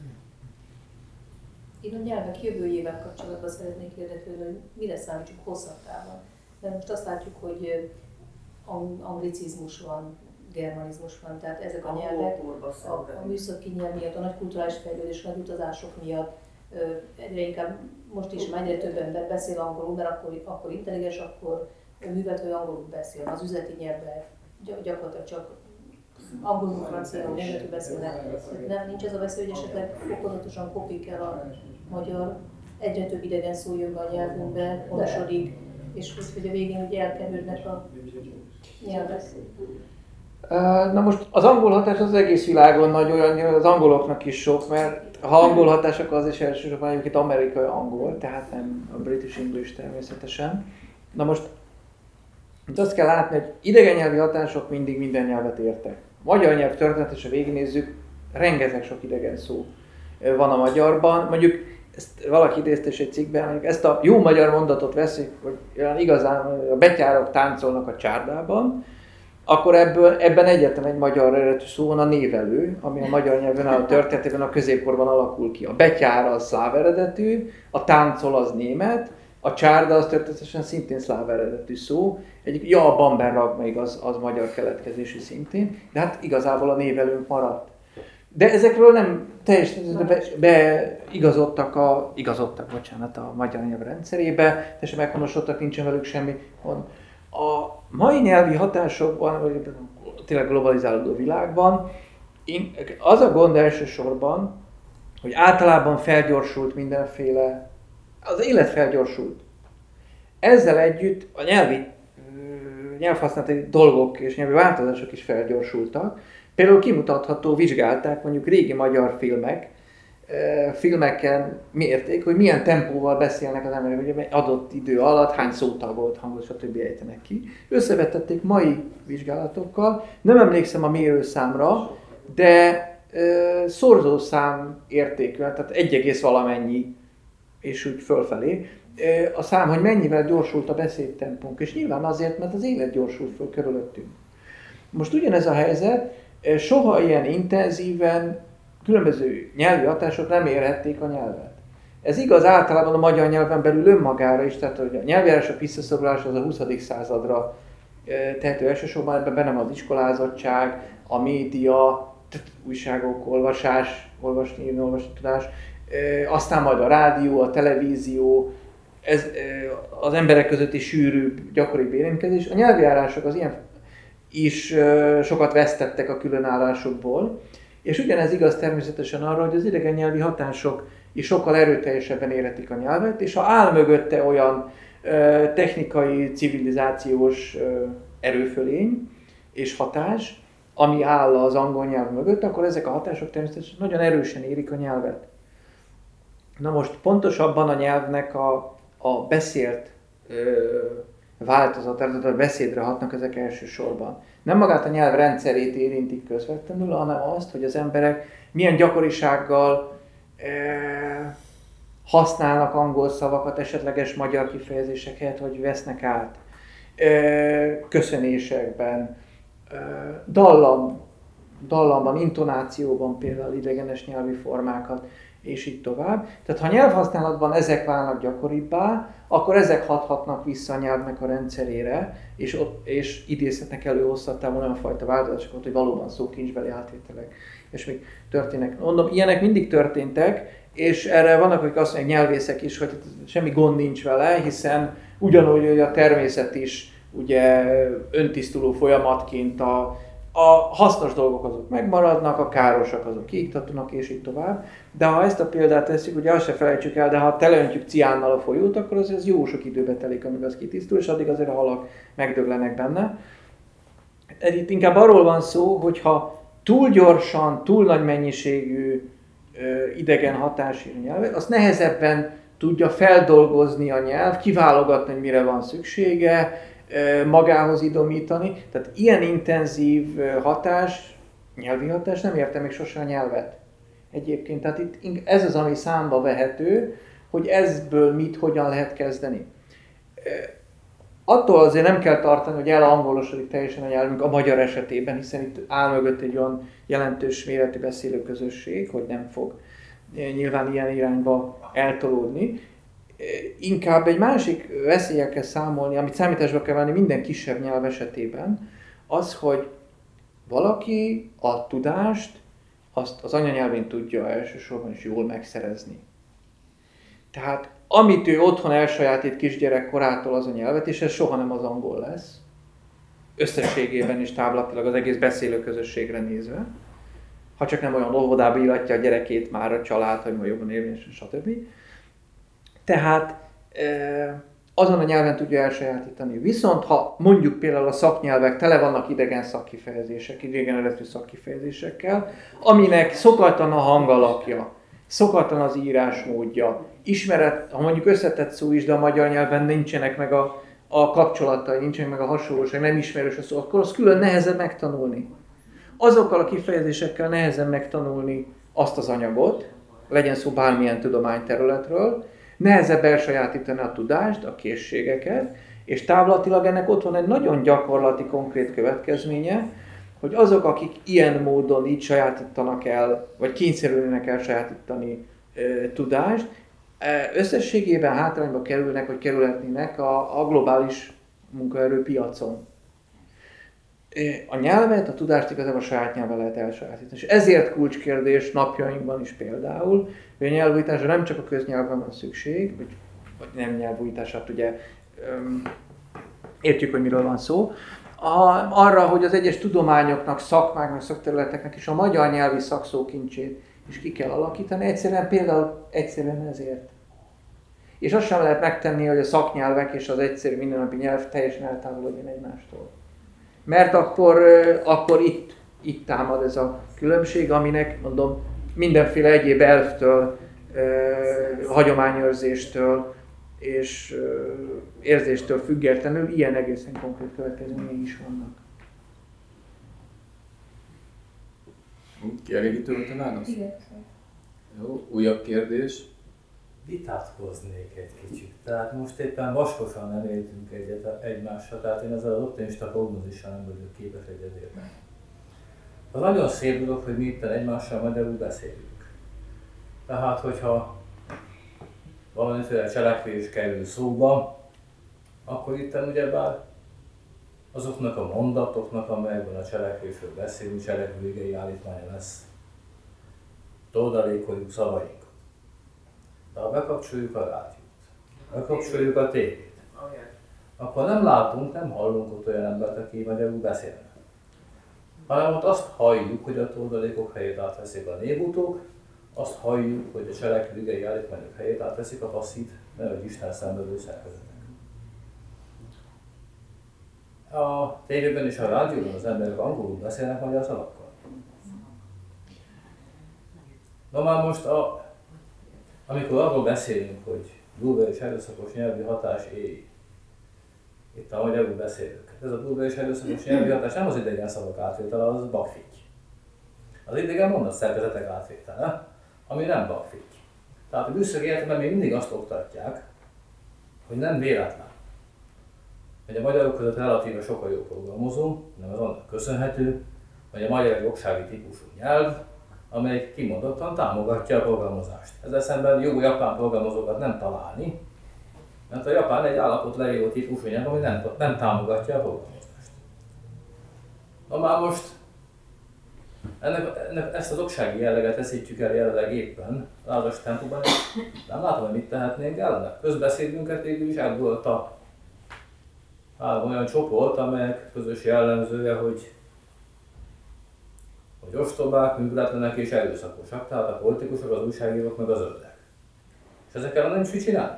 [SPEAKER 7] Én a nyelvek jövőjével kapcsolatban szeretnék érdeklődni, hogy mire számítsuk hosszabb távon. Mert most azt látjuk, hogy anglicizmus van, germanizmus van, tehát ezek a nyelvek a, a műszaki nyelv miatt, a nagy kulturális fejlődés, a nagy utazások miatt egyre inkább most is egyre több ember beszél angolul, mert akkor, akkor intelligens, akkor művelt, hogy angolul beszél. Az üzleti nyelvben gyakorlatilag csak angolul, franciául, németül beszélnek. Nem, nincs ez a veszély, hogy esetleg fokozatosan kopik el a magyar, egyre több idegen szó jön be a nyelvünkbe, pontosodik, és hogy a végén ugye elkerülnek a nyelvek.
[SPEAKER 2] Na most az angol hatás az egész világon nagy, olyan, az angoloknak is sok, mert ha angol hatás, akkor az is elsősorban egyébként amerikai angol, tehát nem a British English természetesen. Na most azt kell látni, hogy idegen nyelvi hatások mindig minden nyelvet értek. A magyar nyelv történetesen végignézzük, rengeteg sok idegen szó van a magyarban. Mondjuk ezt valaki idézte is egy cikkben, mondjuk ezt a jó magyar mondatot veszik, hogy igazán a betyárok táncolnak a csárdában, akkor ebből, ebben egyetlen egy magyar eredetű szó van, a névelő, ami a magyar nyelven a történetében a középkorban alakul ki. A betyár az szláv eredetű, a táncol az német, a csárda az történetesen szintén szláv eredetű szó. Egyik, ja, a bamberrag még az, az magyar keletkezésű szintén, de hát igazából a névelőnk maradt. De ezekről nem teljesen be, beigazodtak, a, igazodtak, bocsánat, a magyar nyelv rendszerébe, teljesen meghonosodtak, nincsen velük semmi gond. A mai nyelvi hatásokban, vagy tényleg globalizálódó világban, az a gond elsősorban, hogy általában felgyorsult mindenféle, az élet felgyorsult. Ezzel együtt a nyelvi, nyelvhasználati dolgok és nyelvi változások is felgyorsultak. Például kimutatható, vizsgálták mondjuk régi magyar filmek, filmeken mérték, hogy milyen tempóval beszélnek az emberek, hogy egy adott idő alatt hány szótagolt hangot, stb. Ejtenek ki. Összevetették mai vizsgálatokkal, nem emlékszem a mérőszámra, de e, szorzószám értékűen, tehát egy egész valamennyi, és úgy fölfelé, e, a szám, hogy mennyivel gyorsult a beszédtempónk, és nyilván azért, mert az élet gyorsult föl körülöttünk. Most ugyanez a helyzet, soha ilyen intenzíven különböző nyelvi hatások nem érhették a nyelvet. Ez igaz általában a magyar nyelven belül önmagára is, tehát hogy a nyelvjárások visszaszorulása az a huszadik századra tehető elsősorban, ebben benne van az iskolázottság, a média, újságok, olvasás, olvasni, írni, olvasni tudás, aztán majd a rádió, a televízió, ez az emberek közötti sűrűbb, gyakoribb érintkezés. A nyelvjárások az ilyen is sokat vesztettek a különállásukból, és ugyanez igaz természetesen arra, hogy az idegen nyelvi hatások is sokkal erőteljesebben érhetik a nyelvet, és ha áll mögötte olyan ö, technikai, civilizációs ö, erőfölény és hatás, ami áll az angol nyelv mögött, akkor ezek a hatások természetesen nagyon erősen érik a nyelvet. Na most pontosabban a nyelvnek a, a beszélt ö, változatára, a beszédre hatnak ezek elsősorban. Nem magát a nyelv rendszerét érintik közvetlenül, hanem azt, hogy az emberek milyen gyakorisággal e, használnak angol szavakat, esetleges magyar kifejezéseket, hogy vesznek át. E, köszönésekben, e, dallam, dallamban, intonációban például idegenes nyelvi formákat és így tovább. Tehát ha nyelvhasználatban ezek válnak gyakoribbá, akkor ezek hathatnak vissza a nyelvnek a rendszerére, és, ott, és idézhetnek elő hosszatávon olyan fajta változásokat, hogy valóban szókincsbeli átvételek, és még történnek. Mondom, ilyenek mindig történtek, és erre vannak, akik azt mondják, nyelvészek is, hogy semmi gond nincs vele, hiszen ugyanúgy, hogy a természet is ugye öntisztuló folyamatként a A hasznos dolgok azok megmaradnak, a károsak azok kiiktatónak, és így tovább. De ha ezt a példát tesszük, ugye azt se felejtsük el, de ha teleöntjük ciánnal a folyót, akkor az ez jó sok időbe telik, amíg az kitisztul, és addig azért a halak megdöglenek benne. Itt inkább arról van szó, hogyha túl gyorsan, túl nagy mennyiségű ö, idegen hatás ír a nyelvet, azt nehezebben tudja feldolgozni a nyelv, kiválogatni, hogy mire van szüksége, magához idomítani. Tehát ilyen intenzív hatás, nyelvi hatás, nem értem még sose a nyelvet. Egyébként, tehát itt ez az, ami számba vehető, hogy ezből mit, hogyan lehet kezdeni. Attól azért nem kell tartani, hogy elangolosodik teljesen a nyelvünk a magyar esetében, hiszen itt áll mögött egy olyan jelentős méretű beszélőközösség, hogy nem fog nyilván ilyen irányba eltolódni. Inkább egy másik veszéllyel kell számolni, amit számításba kell venni minden kisebb nyelv esetében, az, hogy valaki a tudást azt az anyanyelvén tudja elsősorban is jól megszerezni. Tehát amit ő otthon elsajátít kisgyerek korától az a nyelvet, és ez soha nem az angol lesz, összességében is táblatilag az egész beszélőközösségre nézve, ha csak nem olyan óvodába illatja a gyerekét már a család, hogy majd jobban érvényesen, stb. Tehát azon a nyelven tudja elsajátítani. Viszont ha mondjuk például a szaknyelvek tele vannak idegen szakkifejezések, idegen eredetű szakkifejezésekkel, aminek szokatlan a hangalakja, szokatlan az írásmódja, ismeret, ha mondjuk összetett szó is, de a magyar nyelven nincsenek meg a, a kapcsolatai, nincsenek meg a hasonlóság, nem ismerős a szó, akkor az külön nehezebb megtanulni. Azokkal a kifejezésekkel nehezebb megtanulni azt az anyagot, legyen szó bármilyen tudományterületről, nehezebb elsajátítani a tudást, a készségeket, és távlatilag ennek ott van egy nagyon gyakorlati, konkrét következménye, hogy azok, akik ilyen módon így sajátítanak el, vagy kényszerülnek el sajátítani e, tudást, e, összességében hátrányba kerülnek, vagy kerülhetnének a, a globális munkaerőpiacon. A nyelvet, a tudást igazából a saját nyelven lehet elsajátítani. És ezért kulcskérdés napjainkban is például, hogy a nyelvújításra nem csak a köznyelven van szükség, vagy, vagy nem nyelvújítását, ugye öm, értjük, hogy miről van szó, a, arra, hogy az egyes tudományoknak, szakmáknak, szakterületeknek is a magyar nyelvi szakszókincsét is ki kell alakítani, egyszerűen például egyszerűen ezért. És azt sem lehet megtenni, hogy a szaknyelvek és az egyszerű mindennapi nyelv teljesen eltávolodjon egymástól. Mert akkor, akkor itt, itt támad ez a különbség, aminek, mondom, mindenféle egyéb elvtől, eh, hagyományőrzéstől és eh, érzéstől függetlenül ilyen egészen konkrét következményei is vannak.
[SPEAKER 1] Kielégítő volt a válasz?
[SPEAKER 7] Igen.
[SPEAKER 1] Jó, újabb kérdés.
[SPEAKER 4] Vitatkoznék egy kicsit. Tehát most éppen vaskosan nem értünk egyet egymással, tehát én ezzel az optimista prognózissal nem vagyok képes egyetérteni. Az nagyon szép dolog, hogy mi itt egymással magyarul beszélünk. Tehát, hogyha valamiféle cselekvés kerül szóba, akkor itt ugyebár azoknak a mondatoknak, amelyekben a cselekvésről beszélünk, cselekvőigei állítmánya lesz. Toldalékoljuk szavainkat. De ha bekapcsoljuk a rádiót, bekapcsoljuk a tévét, akkor nem látunk, nem hallunk ott olyan embert, aki magyarul beszélnek. Hanem ott azt halljuk, hogy a toldalékok helyét átveszik a névutók, azt halljuk, hogy a cselekvőigei állítmányok helyét átveszik a passzív, nehogy Isten szenvedő szervezetek. A tévében és a rádióban az emberek angolul beszélnek magyar szavakkal. Na már most, a, amikor arról beszélünk, hogy durva és erőszakos nyelvi hatás éj, itt a magyarul beszélők. Ez a durva és erőszakos nyelvi hatás nem az idegen szavak átvétele, az bakfitty. Az idegen mondatszerkezetek átvétele, ami nem bakfitty. Tehát a bűszögi értelemben még mindig azt oktatják, hogy nem véletlen, hogy a magyarok között relatíve sokkal jobb programozó, nem az annak köszönhető, hogy a magyar egy jogsági típusú nyelv, amely kimondottan támogatja a programozást. Ezzel szemben jó japán programozókat nem találni, mert a japán egy állapot leíró típusú nyelv, ami nem, nem támogatja a programozást. Na már most ennek, ennek, ezt az oksági jelleget eszítjük el jelenleg éppen lázas tempóban, és nem látom, hogy mit tehetnénk ellene. Közbeszédünket végül is ebből a három olyan csoport, amelyek közös jellemzője, hogy hogy ostobák, műveletlenek és erőszakosak, tehát a politikusok, az újságírók, meg az zöldek. És ezekkel nem is mit csinálni?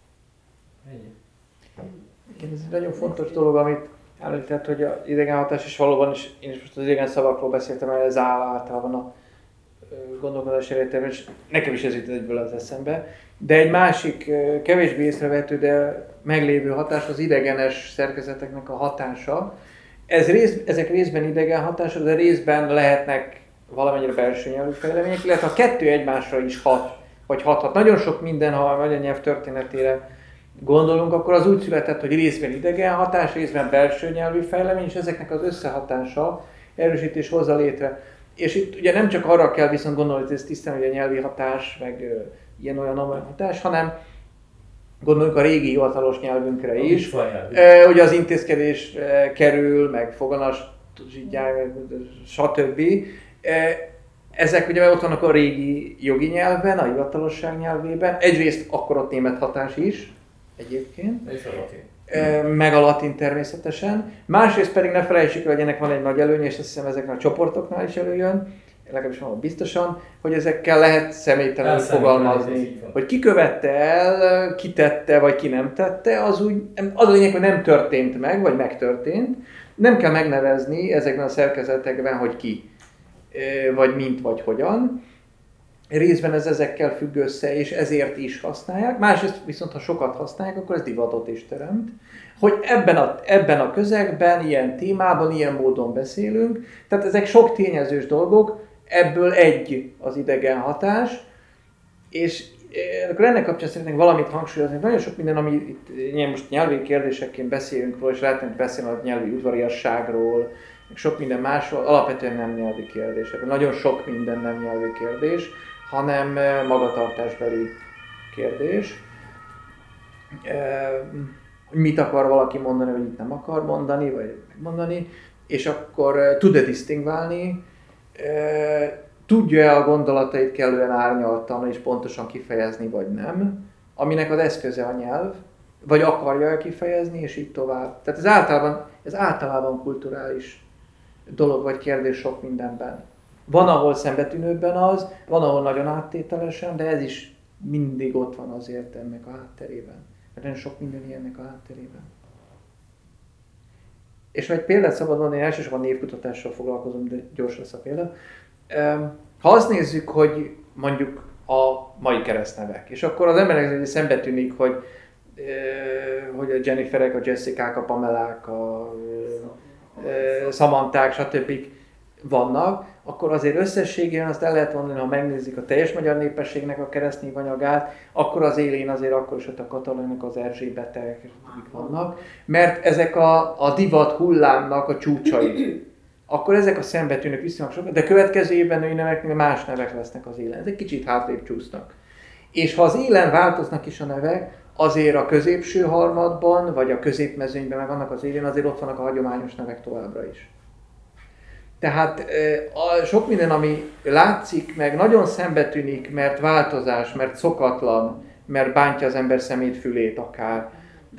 [SPEAKER 4] Ennyi.
[SPEAKER 2] Igen, ez egy nagyon fontos dolog, amit említett, hogy az idegenhatás is valóban is, én is most az idegen szavakról beszéltem, mert ez áll általában a gondolkodás elejétében, és nekem is ez jutott egyből az eszembe. De egy másik, kevésbé észrevehető, de meglévő hatás az idegenes szerkezeteknek a hatása. Ez rész, ezek részben idegen hatások, de részben lehetnek valamennyire belső nyelvű fejlemények, illetve a kettő egymásra is hat, vagy hathat. Nagyon sok minden, ha a magyar nyelv történetére gondolunk, akkor az úgy született, hogy részben idegen hatás, részben belső nyelvű fejlemény, és ezeknek az összehatása, erősítés hozza létre. És itt ugye nem csak arra kell viszont gondolni, hogy ez tisztán ugye nyelvi hatás, meg ö, ilyen-olyan hatás, hanem gondoljunk a régi hivatalos nyelvünkre is, e, hogy az intézkedés e, kerül, meg foganasítják, stb. E, ezek ugye ott vannak a régi jogi nyelven, a hivatalosság nyelvében, egyrészt akkor ott német hatás is, egyébként,
[SPEAKER 4] és a latin.
[SPEAKER 2] E, meg a latin természetesen. Másrészt pedig ne felejtsük, hogy ennek van egy nagy előnye, és azt hiszem ezeknek a csoportoknál is előjön, legalábbis van biztosan, hogy ezekkel lehet személytelenül fogalmazni. Hogy ki követte el, ki tette, vagy ki nem tette, az, úgy, az a lényeg, hogy nem történt meg, vagy megtörtént. Nem kell megnevezni ezekben a szerkezetekben, hogy ki, vagy mint, vagy hogyan. Részben ez ezekkel függ össze, és ezért is használják. Másrészt viszont, ha sokat használják, akkor ez divatot is teremt. Hogy ebben a, ebben a közegben, ilyen témában, ilyen módon beszélünk. Tehát ezek sok tényezős dolgok, ebből egy az idegen hatás, és akkor ennek kapcsán szeretnénk valamit hangsúlyozni. Nagyon sok minden, ami itt most nyelvi kérdésekként beszélünk róla, és lehetne beszélni a nyelvi udvariasságról, sok minden másról, alapvetően nem nyelvi kérdések. Nagyon sok minden nem nyelvi kérdés, hanem magatartásbeli kérdés. Mit akar valaki mondani, vagy mit nem akar mondani, vagy megmondani, és akkor tud-e disztingválni, tudja-e a gondolatait kellően árnyaltan és pontosan kifejezni, vagy nem, aminek az eszköze a nyelv, vagy akarja-e kifejezni, és így tovább. Tehát ez általában, ez általában kulturális dolog vagy kérdés sok mindenben. Van, ahol szembetűnőbben az, van, ahol nagyon áttételesen, de ez is mindig ott van azért ennek a hátterében. Mert nagyon sok minden ilyennek a hátterében. És ha egy példát szabad mondani, én elsősorban névkutatással foglalkozom, de gyors lesz a példa. Ha azt nézzük, hogy mondjuk a mai keresztnevek, és akkor az emberek szembetűnik, hogy, hogy a Jenniferek, a Jessicák, a Pamelák, a Samanták, stb. Vannak, akkor azért összességében azt el lehet mondani, ha megnézzük a teljes magyar népességnek a keresztnévanyagát, akkor az élén azért akkor is ott a Katalónnak, az Erzsébetek vannak, mert ezek a, a divat hullámnak a csúcsai. Akkor ezek a szembetűnök viszonylag sokat, de következő évben női neveknél más nevek lesznek az élen. Ezek kicsit hátrébb csúsznak. És ha az élen változnak is a nevek, azért a középső harmadban, vagy a középmezőnyben meg vannak az élén, azért ott vannak a hagyományos nevek továbbra is. Tehát a sok minden, ami látszik, meg nagyon szembetűnik, mert változás, mert szokatlan, mert bántja az ember szemét, fülét akár,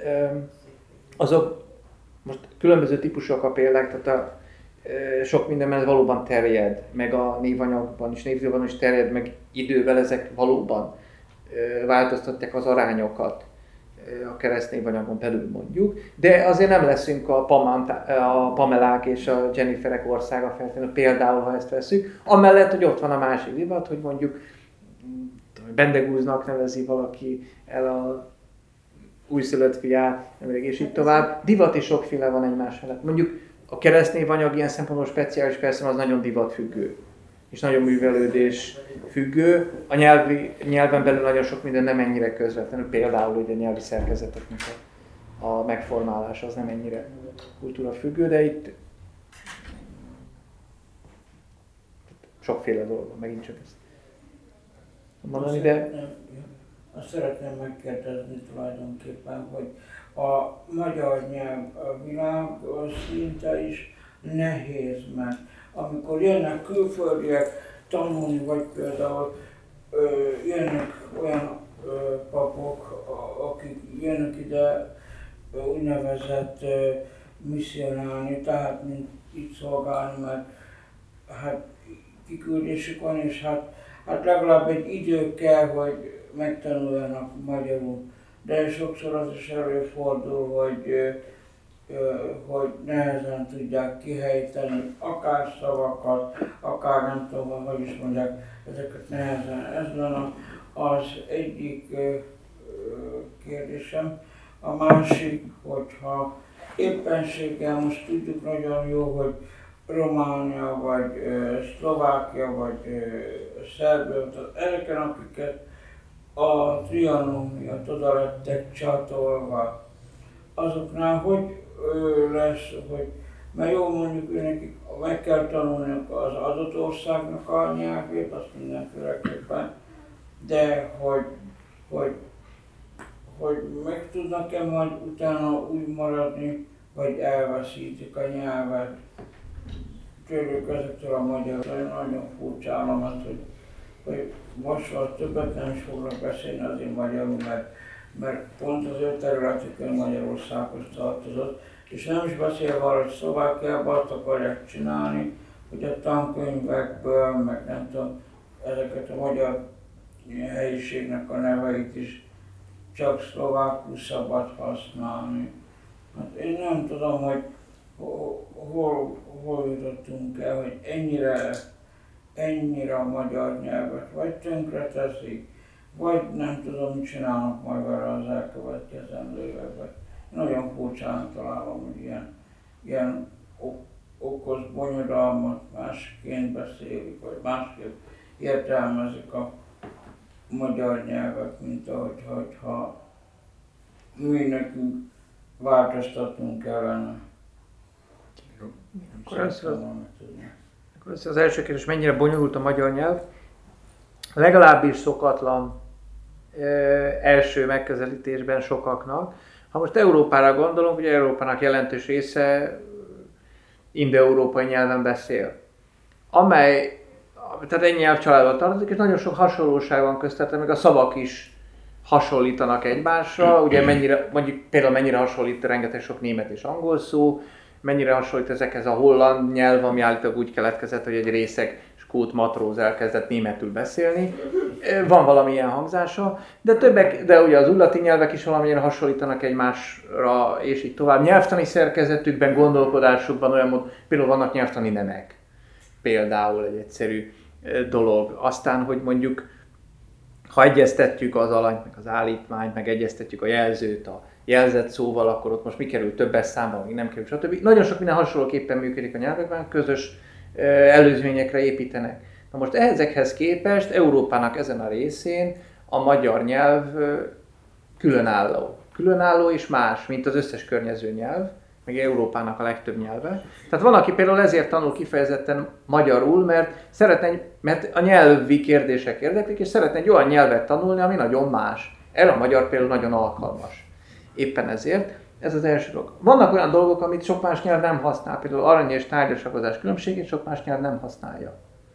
[SPEAKER 2] azok most különböző típusok a példák, tehát a, sok mindenben valóban terjed, meg a névanyagban is, névzőben is terjed, meg idővel ezek valóban változtatják az arányokat a keresztnévanyagon belül mondjuk, de azért nem leszünk a, Pamant- a Pamelák és a Jenniferek országa feltétlenül, például, ha ezt veszük. Amellett, hogy ott van a másik divat, hogy mondjuk Bendegúznak nevezi valaki el a újszülött fiát, és így tovább. Divat is sokféle van egymás mellett. Mondjuk a keresztnévanyag ilyen szempontból speciális, persze az nagyon divatfüggő, és nagyon művelődés függő. A nyelvi, nyelven belül nagyon sok minden nem ennyire közvetlenül, például ugye a nyelvi szerkezeteknek a, a megformálása az nem ennyire kultúra függő, de itt Sokféle dolog van, megint csak ezt mondani, de...
[SPEAKER 8] Azt szeretném megkérdezni tulajdonképpen, hogy a magyar nyelv a világ szinte is nehéz, mert amikor jönnek külföldiek tanulni, vagy például ö, jönnek olyan ö, papok, a, akik jönnek ide ö, úgynevezett ö, misszionálni, tehát mint itt szolgálni, mert hát kiküldésük van, és hát, hát legalább egy idő kell, hogy megtanuljanak magyarul. De sokszor az is előfordul, hogy, hogy nehezen tudják kihelyteni akár szavakat, akár nem tudom, hogy is mondják, ezeket nehezen. Ez lenne az egyik kérdésem. A másik, hogyha éppenséggel most tudjuk nagyon jó, hogy Románia, vagy Szlovákia, vagy Szerbia, tehát ezeken, akiket a Trianon miatt oda lettek csatolva, azoknál hogy ö, lesz, hogy, mert jó mondjuk ő nekik meg kell tanulni az adott országnak a nyelvét, azt mindenféleképpen, de hogy, hogy, hogy meg tudnak-e majd utána úgy maradni, vagy elveszítik a nyelvet tőlük ezektől a magyarul. Nagyon furcsálom azt, hogy hogy most már többet nem is fognak beszélni azért magyarul, mert, mert pont az ő területükön Magyarországhoz tartozott, és nem is beszélve arra, hogy Szlovákiában azt akarják csinálni, hogy a tankönyvekből, meg nem tudom, ezeket a magyar helyiségnek a neveit is csak szlovákul szabad használni. Hát én nem tudom, hogy hol, hol, hol jutottunk el, hogy ennyire ennyire a magyar nyelvet vagy tönkreteszik, vagy nem tudom, mit csinálnak majd vele az elkövetkezendő években. Nagyon furcsán találom, hogy ilyen, ilyen ok- okoz bonyodalmat, másként beszélik, vagy másképp értelmezik a magyar nyelvet, mint ahogy, hogyha mi nekünk változtatunk kellene.
[SPEAKER 2] Akkor az, akkor az, az első kérdés, mennyire bonyolult a magyar nyelv? Legalábbis szokatlan e, első megközelítésben sokaknak. Ha most Európára gondolunk, ugye Európának jelentős része indo-európai nyelven beszél, amely, tehát egy nyelvcsaládba tartozik, és nagyon sok hasonlóság van köztetek, meg a szavak is hasonlítanak egymásra, ugye mennyire, mondjuk például mennyire hasonlít rengeteg sok német és angol szó, mennyire hasonlít ezekhez a holland nyelv, ami állítólag úgy keletkezett, hogy egy részeg skót matróz elkezdett németül beszélni. Van valamilyen hangzása, de többek, de ugye az ulati nyelvek is valamilyen hasonlítanak egymásra, és így tovább. Nyelvtani szerkezetükben, gondolkodásukban olyan mód, például vannak nyelvtani nemek. Például egy egyszerű dolog. Aztán, hogy mondjuk, ha egyeztetjük az alanyt, meg az állítmányt, meg egyeztetjük a jelzőt a jelzett szóval, akkor ott most mi kerül többes számban, mi nem kerül, stb. Nagyon sok minden hasonlóképpen működik a nyelvekben, közös előzményekre építenek. Na most ezekhez képest Európának ezen a részén a magyar nyelv különálló. Különálló és más, mint az összes környező nyelv, meg Európának a legtöbb nyelve. Tehát van, aki például ezért tanul kifejezetten magyarul, mert szeretne, mert a nyelvi kérdések érdeklik, és szeretne egy olyan nyelvet tanulni, ami nagyon más. Erre a magyar például nagyon alkalmas. Éppen ezért ez az első dolog. Vannak olyan dolgok, amit sok más nyelv nem használ, például arany és tárgyasagozás különbségét sok más nyelv nem használja.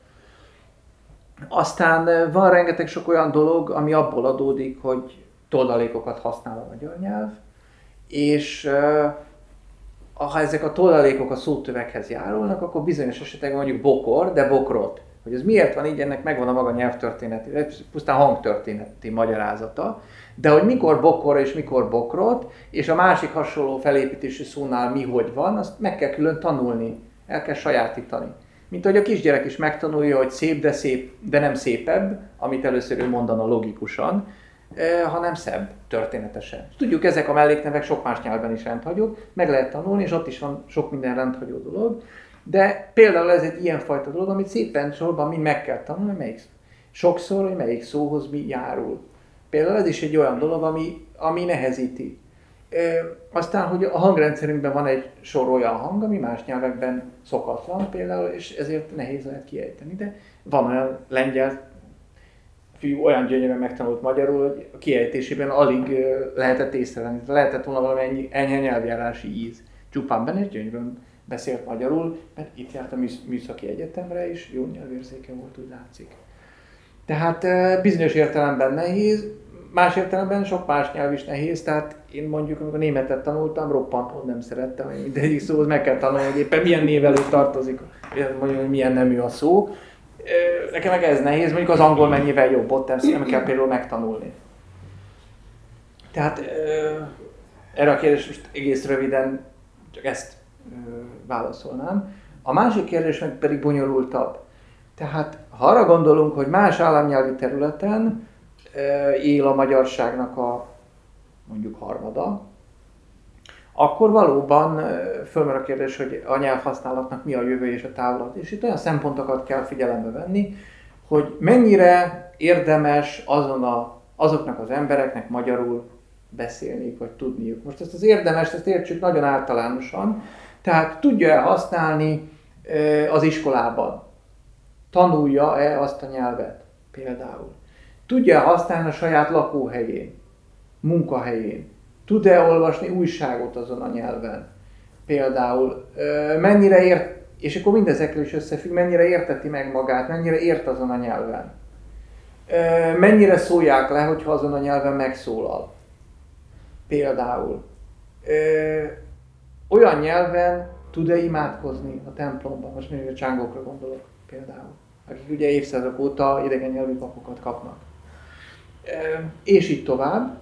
[SPEAKER 2] Aztán van rengeteg sok olyan dolog, ami abból adódik, hogy toldalékokat használ a magyar nyelv, és ha ezek a toldalékok a szótövekhez járulnak, akkor bizonyos esetekben mondjuk bokor, de bokrot. Hogy ez miért van így, ennek megvan a maga nyelvtörténeti, pusztán hangtörténeti magyarázata. De hogy mikor bokor és mikor bokrot, és a másik hasonló felépítésű szónál mi hogy van, azt meg kell külön tanulni, el kell sajátítani. Mint ahogy a kisgyerek is megtanulja, hogy szép, de szép, de nem szépebb, amit először ő mondana logikusan, hanem szebb történetesen. Tudjuk, ezek a melléknevek sok más nyelven is rendhagyók, meg lehet tanulni, és ott is van sok minden rendhagyó dolog. De például ez egy ilyenfajta dolog, amit szépen sorban mind meg kell tanulni, melyik, sokszor, hogy melyik szóhoz mi járul. Például ez is egy olyan dolog, ami, ami nehezíti. Aztán, hogy a hangrendszerünkben van egy sor olyan hang, ami más nyelvekben szokatlan például, és ezért nehéz lehet kiejteni, de van olyan lengyel fiú, olyan gyönyörűen megtanult magyarul, hogy a kiejtésében alig lehetett észrevenni, lehetett volna valami enyhe nyelvjárási íz. Csupán benne és gyönyörűen beszélt magyarul, mert itt járt a műszaki egyetemre, és jó nyelvérzéke volt, úgy látszik. Tehát bizonyos értelemben nehéz, más értelemben sok más nyelv is nehéz, tehát én mondjuk, amikor németet tanultam, roppantul nem szerettem, hogy mindegyik szóhoz meg kell tanulni, hogy éppen milyen név előtt tartozik, mondjuk, hogy milyen nemű a szó. Nekem meg ez nehéz, mondjuk az angol mennyivel jobb, ott nem kell például megtanulni. Tehát erre a kérdés most egész röviden csak ezt válaszolnám. A másik kérdés meg pedig bonyolultabb. Tehát ha arra gondolunk, hogy más államnyelvi területen él a magyarságnak a mondjuk harmada, akkor valóban fölmerül a kérdés, hogy a nyelvhasználatnak mi a jövő és a távlat. És itt olyan szempontokat kell figyelembe venni, hogy mennyire érdemes azon a, azoknak az embereknek magyarul beszélniük, vagy tudniuk. Most ezt az érdemes, ezt értsük nagyon általánosan, tehát tudja-e használni az iskolában? Tanulja-e azt a nyelvet például? Tudja-e használni a saját lakóhelyén, munkahelyén? Tud-e olvasni újságot azon a nyelven? Például mennyire ért, és akkor mindezekről is összefügg, mennyire érteti meg magát, mennyire ért azon a nyelven? Mennyire szólják le, hogyha azon a nyelven megszólal? Például olyan nyelven tud-e imádkozni a templomban? Most még a csángókra gondolok például, akik ugye évszázadok óta idegen nyelvű papokat kapnak. És így tovább.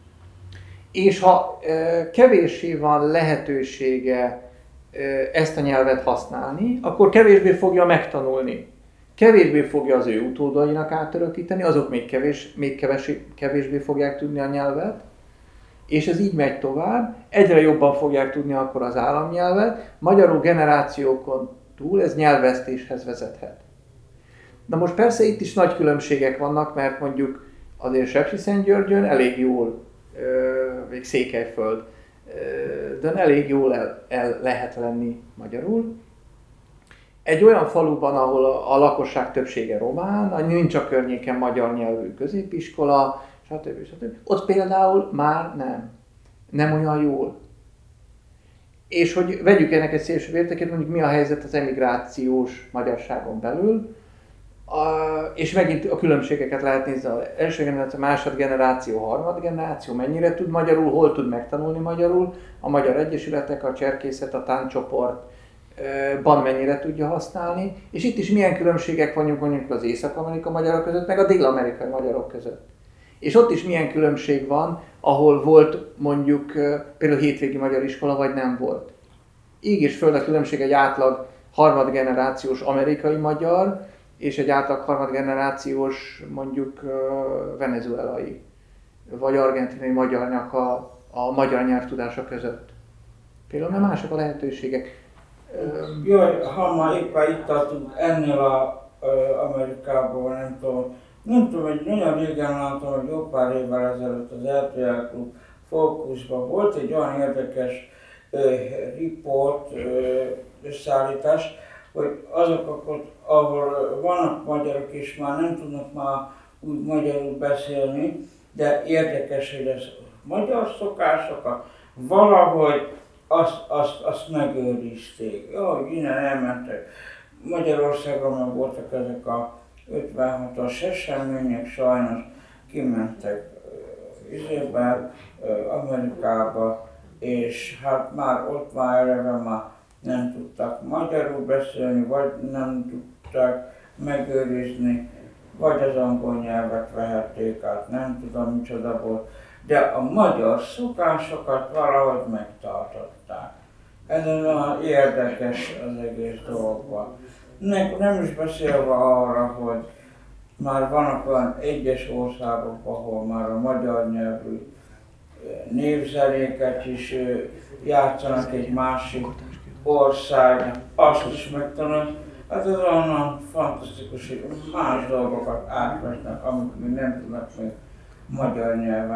[SPEAKER 2] És ha kevéssé van lehetősége ezt a nyelvet használni, akkor kevésbé fogja megtanulni. Kevésbé fogja az ő utódainak átörökíteni, azok még, kevés, még kevés, kevésbé fogják tudni a nyelvet, és ez így megy tovább, egyre jobban fogják tudni akkor az államnyelvet, magyarul generációkon túl ez nyelvvesztéshez vezethet. Na most persze itt is nagy különbségek vannak, mert mondjuk azért Sepsiszentgyörgyön elég jól, még Székelyföld, de elég jól el, el lehet lenni magyarul. Egy olyan faluban, ahol a, a lakosság többsége román, nincs a környéken magyar nyelvű középiskola, stb. stb. Ott például már nem. Nem olyan jól. És hogy vegyük ennek egy szélső értékét, mondjuk mi a helyzet az emigrációs magyarságon belül, a, és megint a különbségeket lehet nézni, az első generáció, másodgeneráció, harmadgeneráció, mennyire tud magyarul, hol tud megtanulni magyarul, a magyar egyesületek, a cserkészet, a táncsoportban mennyire tudja használni, és itt is milyen különbségek vannak mondjuk az észak-amerikai magyarok között, meg a dél-amerikai magyarok között. És ott is milyen különbség van, ahol volt mondjuk például hétvégi magyar iskola, vagy nem volt. Így is föld a különbség egy átlag harmadgenerációs amerikai magyar, és egy átlag harmadgenerációs mondjuk venezuelai, vagy argentinai magyarnak a, a magyar nyelvtudása között. Például nem mások a lehetőségek.
[SPEAKER 8] Jaj, ha már éppen itt tartunk ennél a Amerikában, nem tudom, nem tudom, hogy nagyon régen láttam, hogy jó pár évvel ezelőtt az er té el Klub Fókuszban volt egy olyan érdekes ö, riport, ö, összeállítás, hogy azok, ahol vannak magyarok és már nem tudnak már úgy magyarul beszélni, de érdekes, hogy ez magyar szokásokat valahogy azt, azt, azt megőrizték. Jó, innen elmentek. Magyarországon meg voltak ezek a ötvenhatos események, sajnos kimentek izébe, Amerikába, és hát már ott már eleve már nem tudtak magyarul beszélni, vagy nem tudták megőrizni, vagy az angol nyelvet vehették át, nem tudom micsoda volt, de a magyar szokásokat valahogy megtartották. Ez olyan érdekes az egész dologban. Nem is beszélve arra, hogy már vannak olyan egyes országok, ahol már a magyar nyelvű névzeléket is játszanak egy másik ország, azt is megtanulni. Hát ez olyan fantasztikus, hogy más dolgokat átvesznek, amit még nem tudnak még magyar nyelven.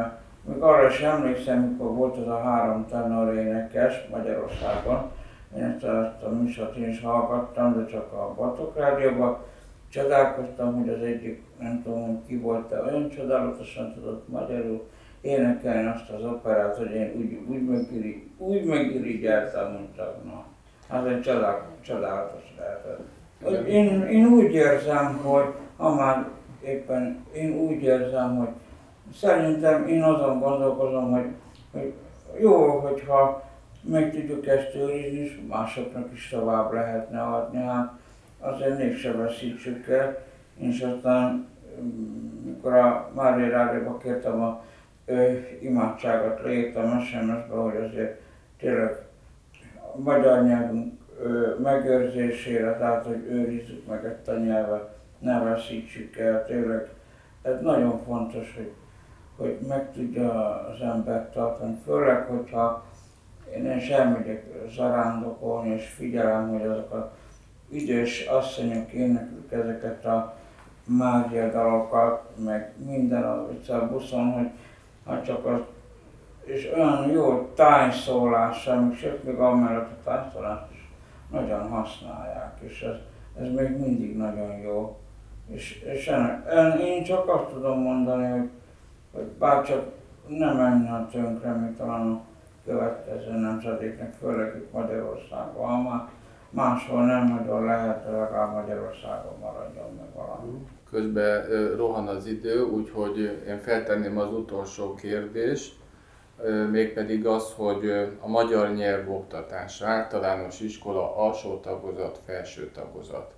[SPEAKER 8] még arra is emlékszem, mikor volt az a három tenor énekes Magyarországon. Én ezt a műsort én is hallgattam, de csak a Batok Rádióban. Csodálkoztam, hogy az egyik, nem tudom, hogy ki volt, de olyan csodálatosan tudott magyarul énekelni azt az operát, hogy én úgy, úgy, megiri, úgy megirigyeltem, hogy csak na. Az egy csodál, csodálatos lehetett. Én, én úgy érzem, hogy ha már éppen én úgy érzem, hogy szerintem én azon gondolkozom, hogy, hogy jó, hogyha meg tudjuk ezt őrizni, és másoknak is tovább lehetne adni, hát azért mégse veszítsük el. És aztán, mikor a Mária Rádióba kértem a ö, imádságot, leírtam es em es-be, hogy azért tényleg a magyar nyelvünk ö, megőrzésére, tehát hogy őrizzük meg ezt a nyelvet, ne veszítsük el, tényleg ez nagyon fontos, hogy, hogy meg tudja az ember tartani, főleg, hogyha én is elmegyek zarándokolni, és figyelem, hogy azok az idős asszonyok éneklik ezeket a Mária dalokat, meg minden a, a buszon, hogy hát csak az, és olyan jó tájszólással, még sőt, még amellett a tájszólást is nagyon használják, és ez, ez még mindig nagyon jó. És, és ennek, én csak azt tudom mondani, hogy, hogy bárcsak nem menjen tönkre, mint talán a következő nemzedéknek, főleg itt Magyarországon, ha már máshol nem nagyon lehet, de legalább Magyarországon maradjon meg valami.
[SPEAKER 1] Közben rohan az idő, úgyhogy én feltenném az utolsó kérdést, mégpedig az, hogy a magyar nyelv oktatás, általános iskola, alsó tagozat, felső tagozat.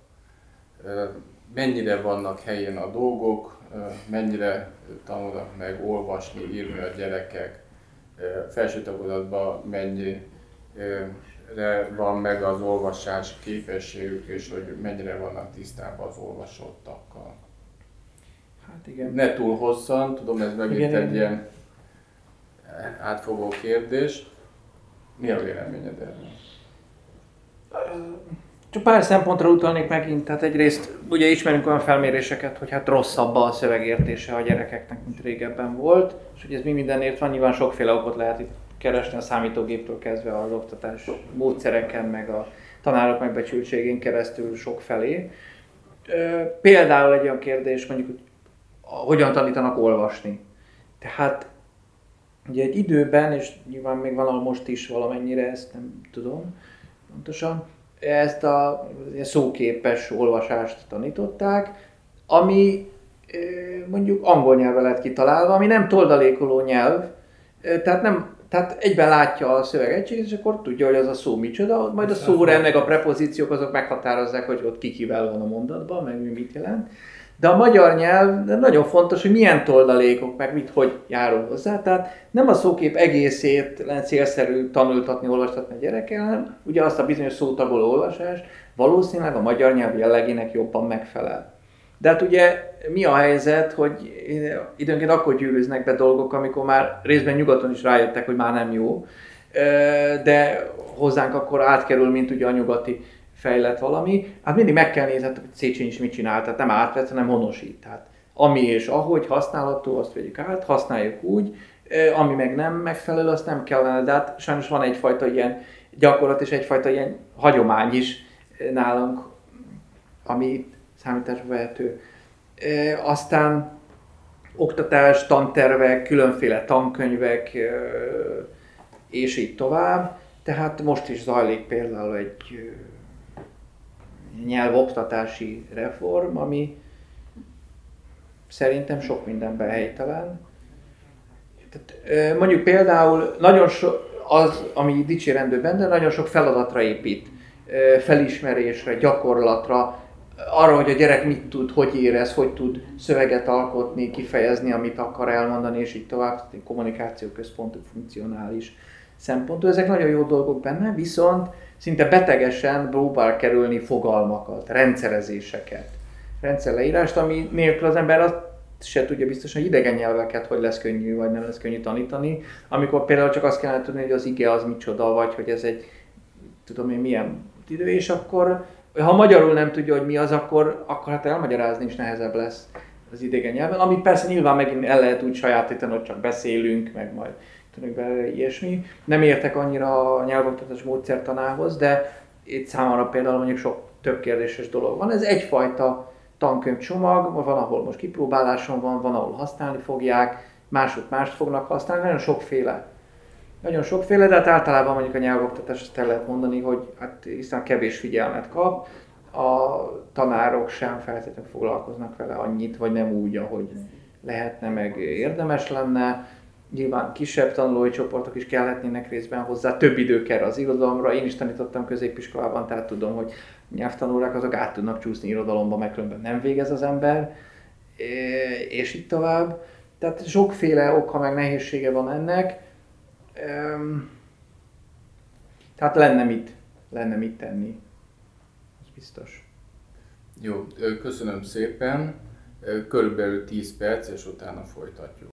[SPEAKER 1] Mennyire vannak helyén a dolgok, mennyire tanulnak meg olvasni, írni a gyerekek, felső tagozatban mennyire van meg az olvasás képességük, és hogy mennyire vannak tisztában az olvasottakkal.
[SPEAKER 2] Hát igen.
[SPEAKER 1] Ne túl hosszan, tudom, ez megint igen, egy igen. ilyen átfogó kérdés. Mi a véleményed erről?
[SPEAKER 2] Csak pár szempontra utalnék megint, tehát egyrészt ugye ismerünk olyan felméréseket, hogy hát rosszabb a szövegértése a gyerekeknek, mint régebben volt, és hogy ez mi mindenért van, nyilván sokféle okot lehet itt keresni a számítógéptől kezdve az oktatás módszereken, meg a tanárok megbecsültségén keresztül sok felé. Például egy olyan kérdés, mondjuk, hogy hogyan tanítanak olvasni. Tehát ugye egy időben, és nyilván még van most is valamennyire, ezt nem tudom pontosan, ezt a szóképes olvasást tanították, ami mondjuk angol nyelvre lett kitalálva, ami nem toldalékoló nyelv, tehát, nem, tehát egyben látja a szövegegységet, és akkor tudja, hogy az a szó micsoda, majd a szórend meg a prepozíciók azok meghatározzák, hogy ott ki kivel van a mondatban, meg mi mit jelent. De a magyar nyelv nagyon fontos, hogy milyen toldalékok, meg mit, hogy járul hozzá. Tehát nem a szókép egészét lenne célszerű tanultatni, olvastatni a gyerekkel, hanem ugye azt a bizonyos szótagoló olvasás valószínűleg a magyar nyelv jellegének jobban megfelel. De hát ugye mi a helyzet, hogy időnként akkor gyűrűznek be dolgok, amikor már részben nyugaton is rájöttek, hogy már nem jó, de hozzánk akkor átkerül, mint ugye a nyugati fejlett valami, hát mindig meg kell nézni, hogy Széchenyi is mit csinál, tehát nem átvett, hanem honosít. Tehát ami és ahogy használható, azt vegyük át, használjuk úgy, ami meg nem megfelelő, azt nem kellene, de hát sajnos van egyfajta ilyen gyakorlat és egyfajta ilyen hagyomány is nálunk, ami számításba vehető. Aztán oktatás, tantervek, különféle tankönyvek, és így tovább. Tehát most is zajlik például egy nyelvoktatási reform, ami szerintem sok mindenben helytelen. Tehát, mondjuk például nagyon so, az, ami dicsérendő benne, nagyon sok feladatra épít, felismerésre, gyakorlatra, arra, hogy a gyerek mit tud, hogy érez, hogy tud szöveget alkotni, kifejezni, amit akar elmondani, és így tovább, kommunikációközpontú, funkcionális szempontú. Ezek nagyon jó dolgok benne, viszont szinte betegesen próbál kerülni fogalmakat, rendszerezéseket, rendszerleírást, ami nélkül az ember azt se tudja biztosan, hogy idegen nyelveket hogy lesz könnyű, vagy nem lesz könnyű tanítani, amikor például csak azt kellene tudni, hogy az ige az micsoda, vagy hogy ez egy, tudom én, milyen idő, és akkor, ha magyarul nem tudja, hogy mi az, akkor, akkor hát elmagyarázni is nehezebb lesz. az idegen nyelven, amit persze nyilván megint el lehet úgy sajátítani, hogy csak beszélünk, meg majd tudjuk bele ilyesmi. Nem értek annyira a nyelvoktatás módszertanához, de itt számomra például mondjuk sok több kérdéses dolog van. Ez egyfajta tankönyvcsomag, van, ahol most kipróbáláson van, van, ahol használni fogják, másod mást fognak használni, nagyon sokféle. Nagyon sokféle, de hát általában mondjuk a nyelvoktatás azt el lehet mondani, hogy hát hiszen kevés figyelmet kap, a tanárok sem feltétlenül foglalkoznak vele annyit, vagy nem úgy, ahogy lehetne, meg érdemes lenne. Nyilván kisebb tanulói csoportok is kellhetnének részben hozzá, több idő kell az irodalomra. Én is tanítottam középiskolában, tehát tudom, hogy nyelvtanórák azok át tudnak csúszni irodalomba, meg különben nem végez az ember, és így tovább. Tehát sokféle oka meg nehézsége van ennek. Tehát lenne mit, lenne mit tenni, az biztos.
[SPEAKER 1] Jó, köszönöm szépen. Körülbelül tíz perc, és utána folytatjuk.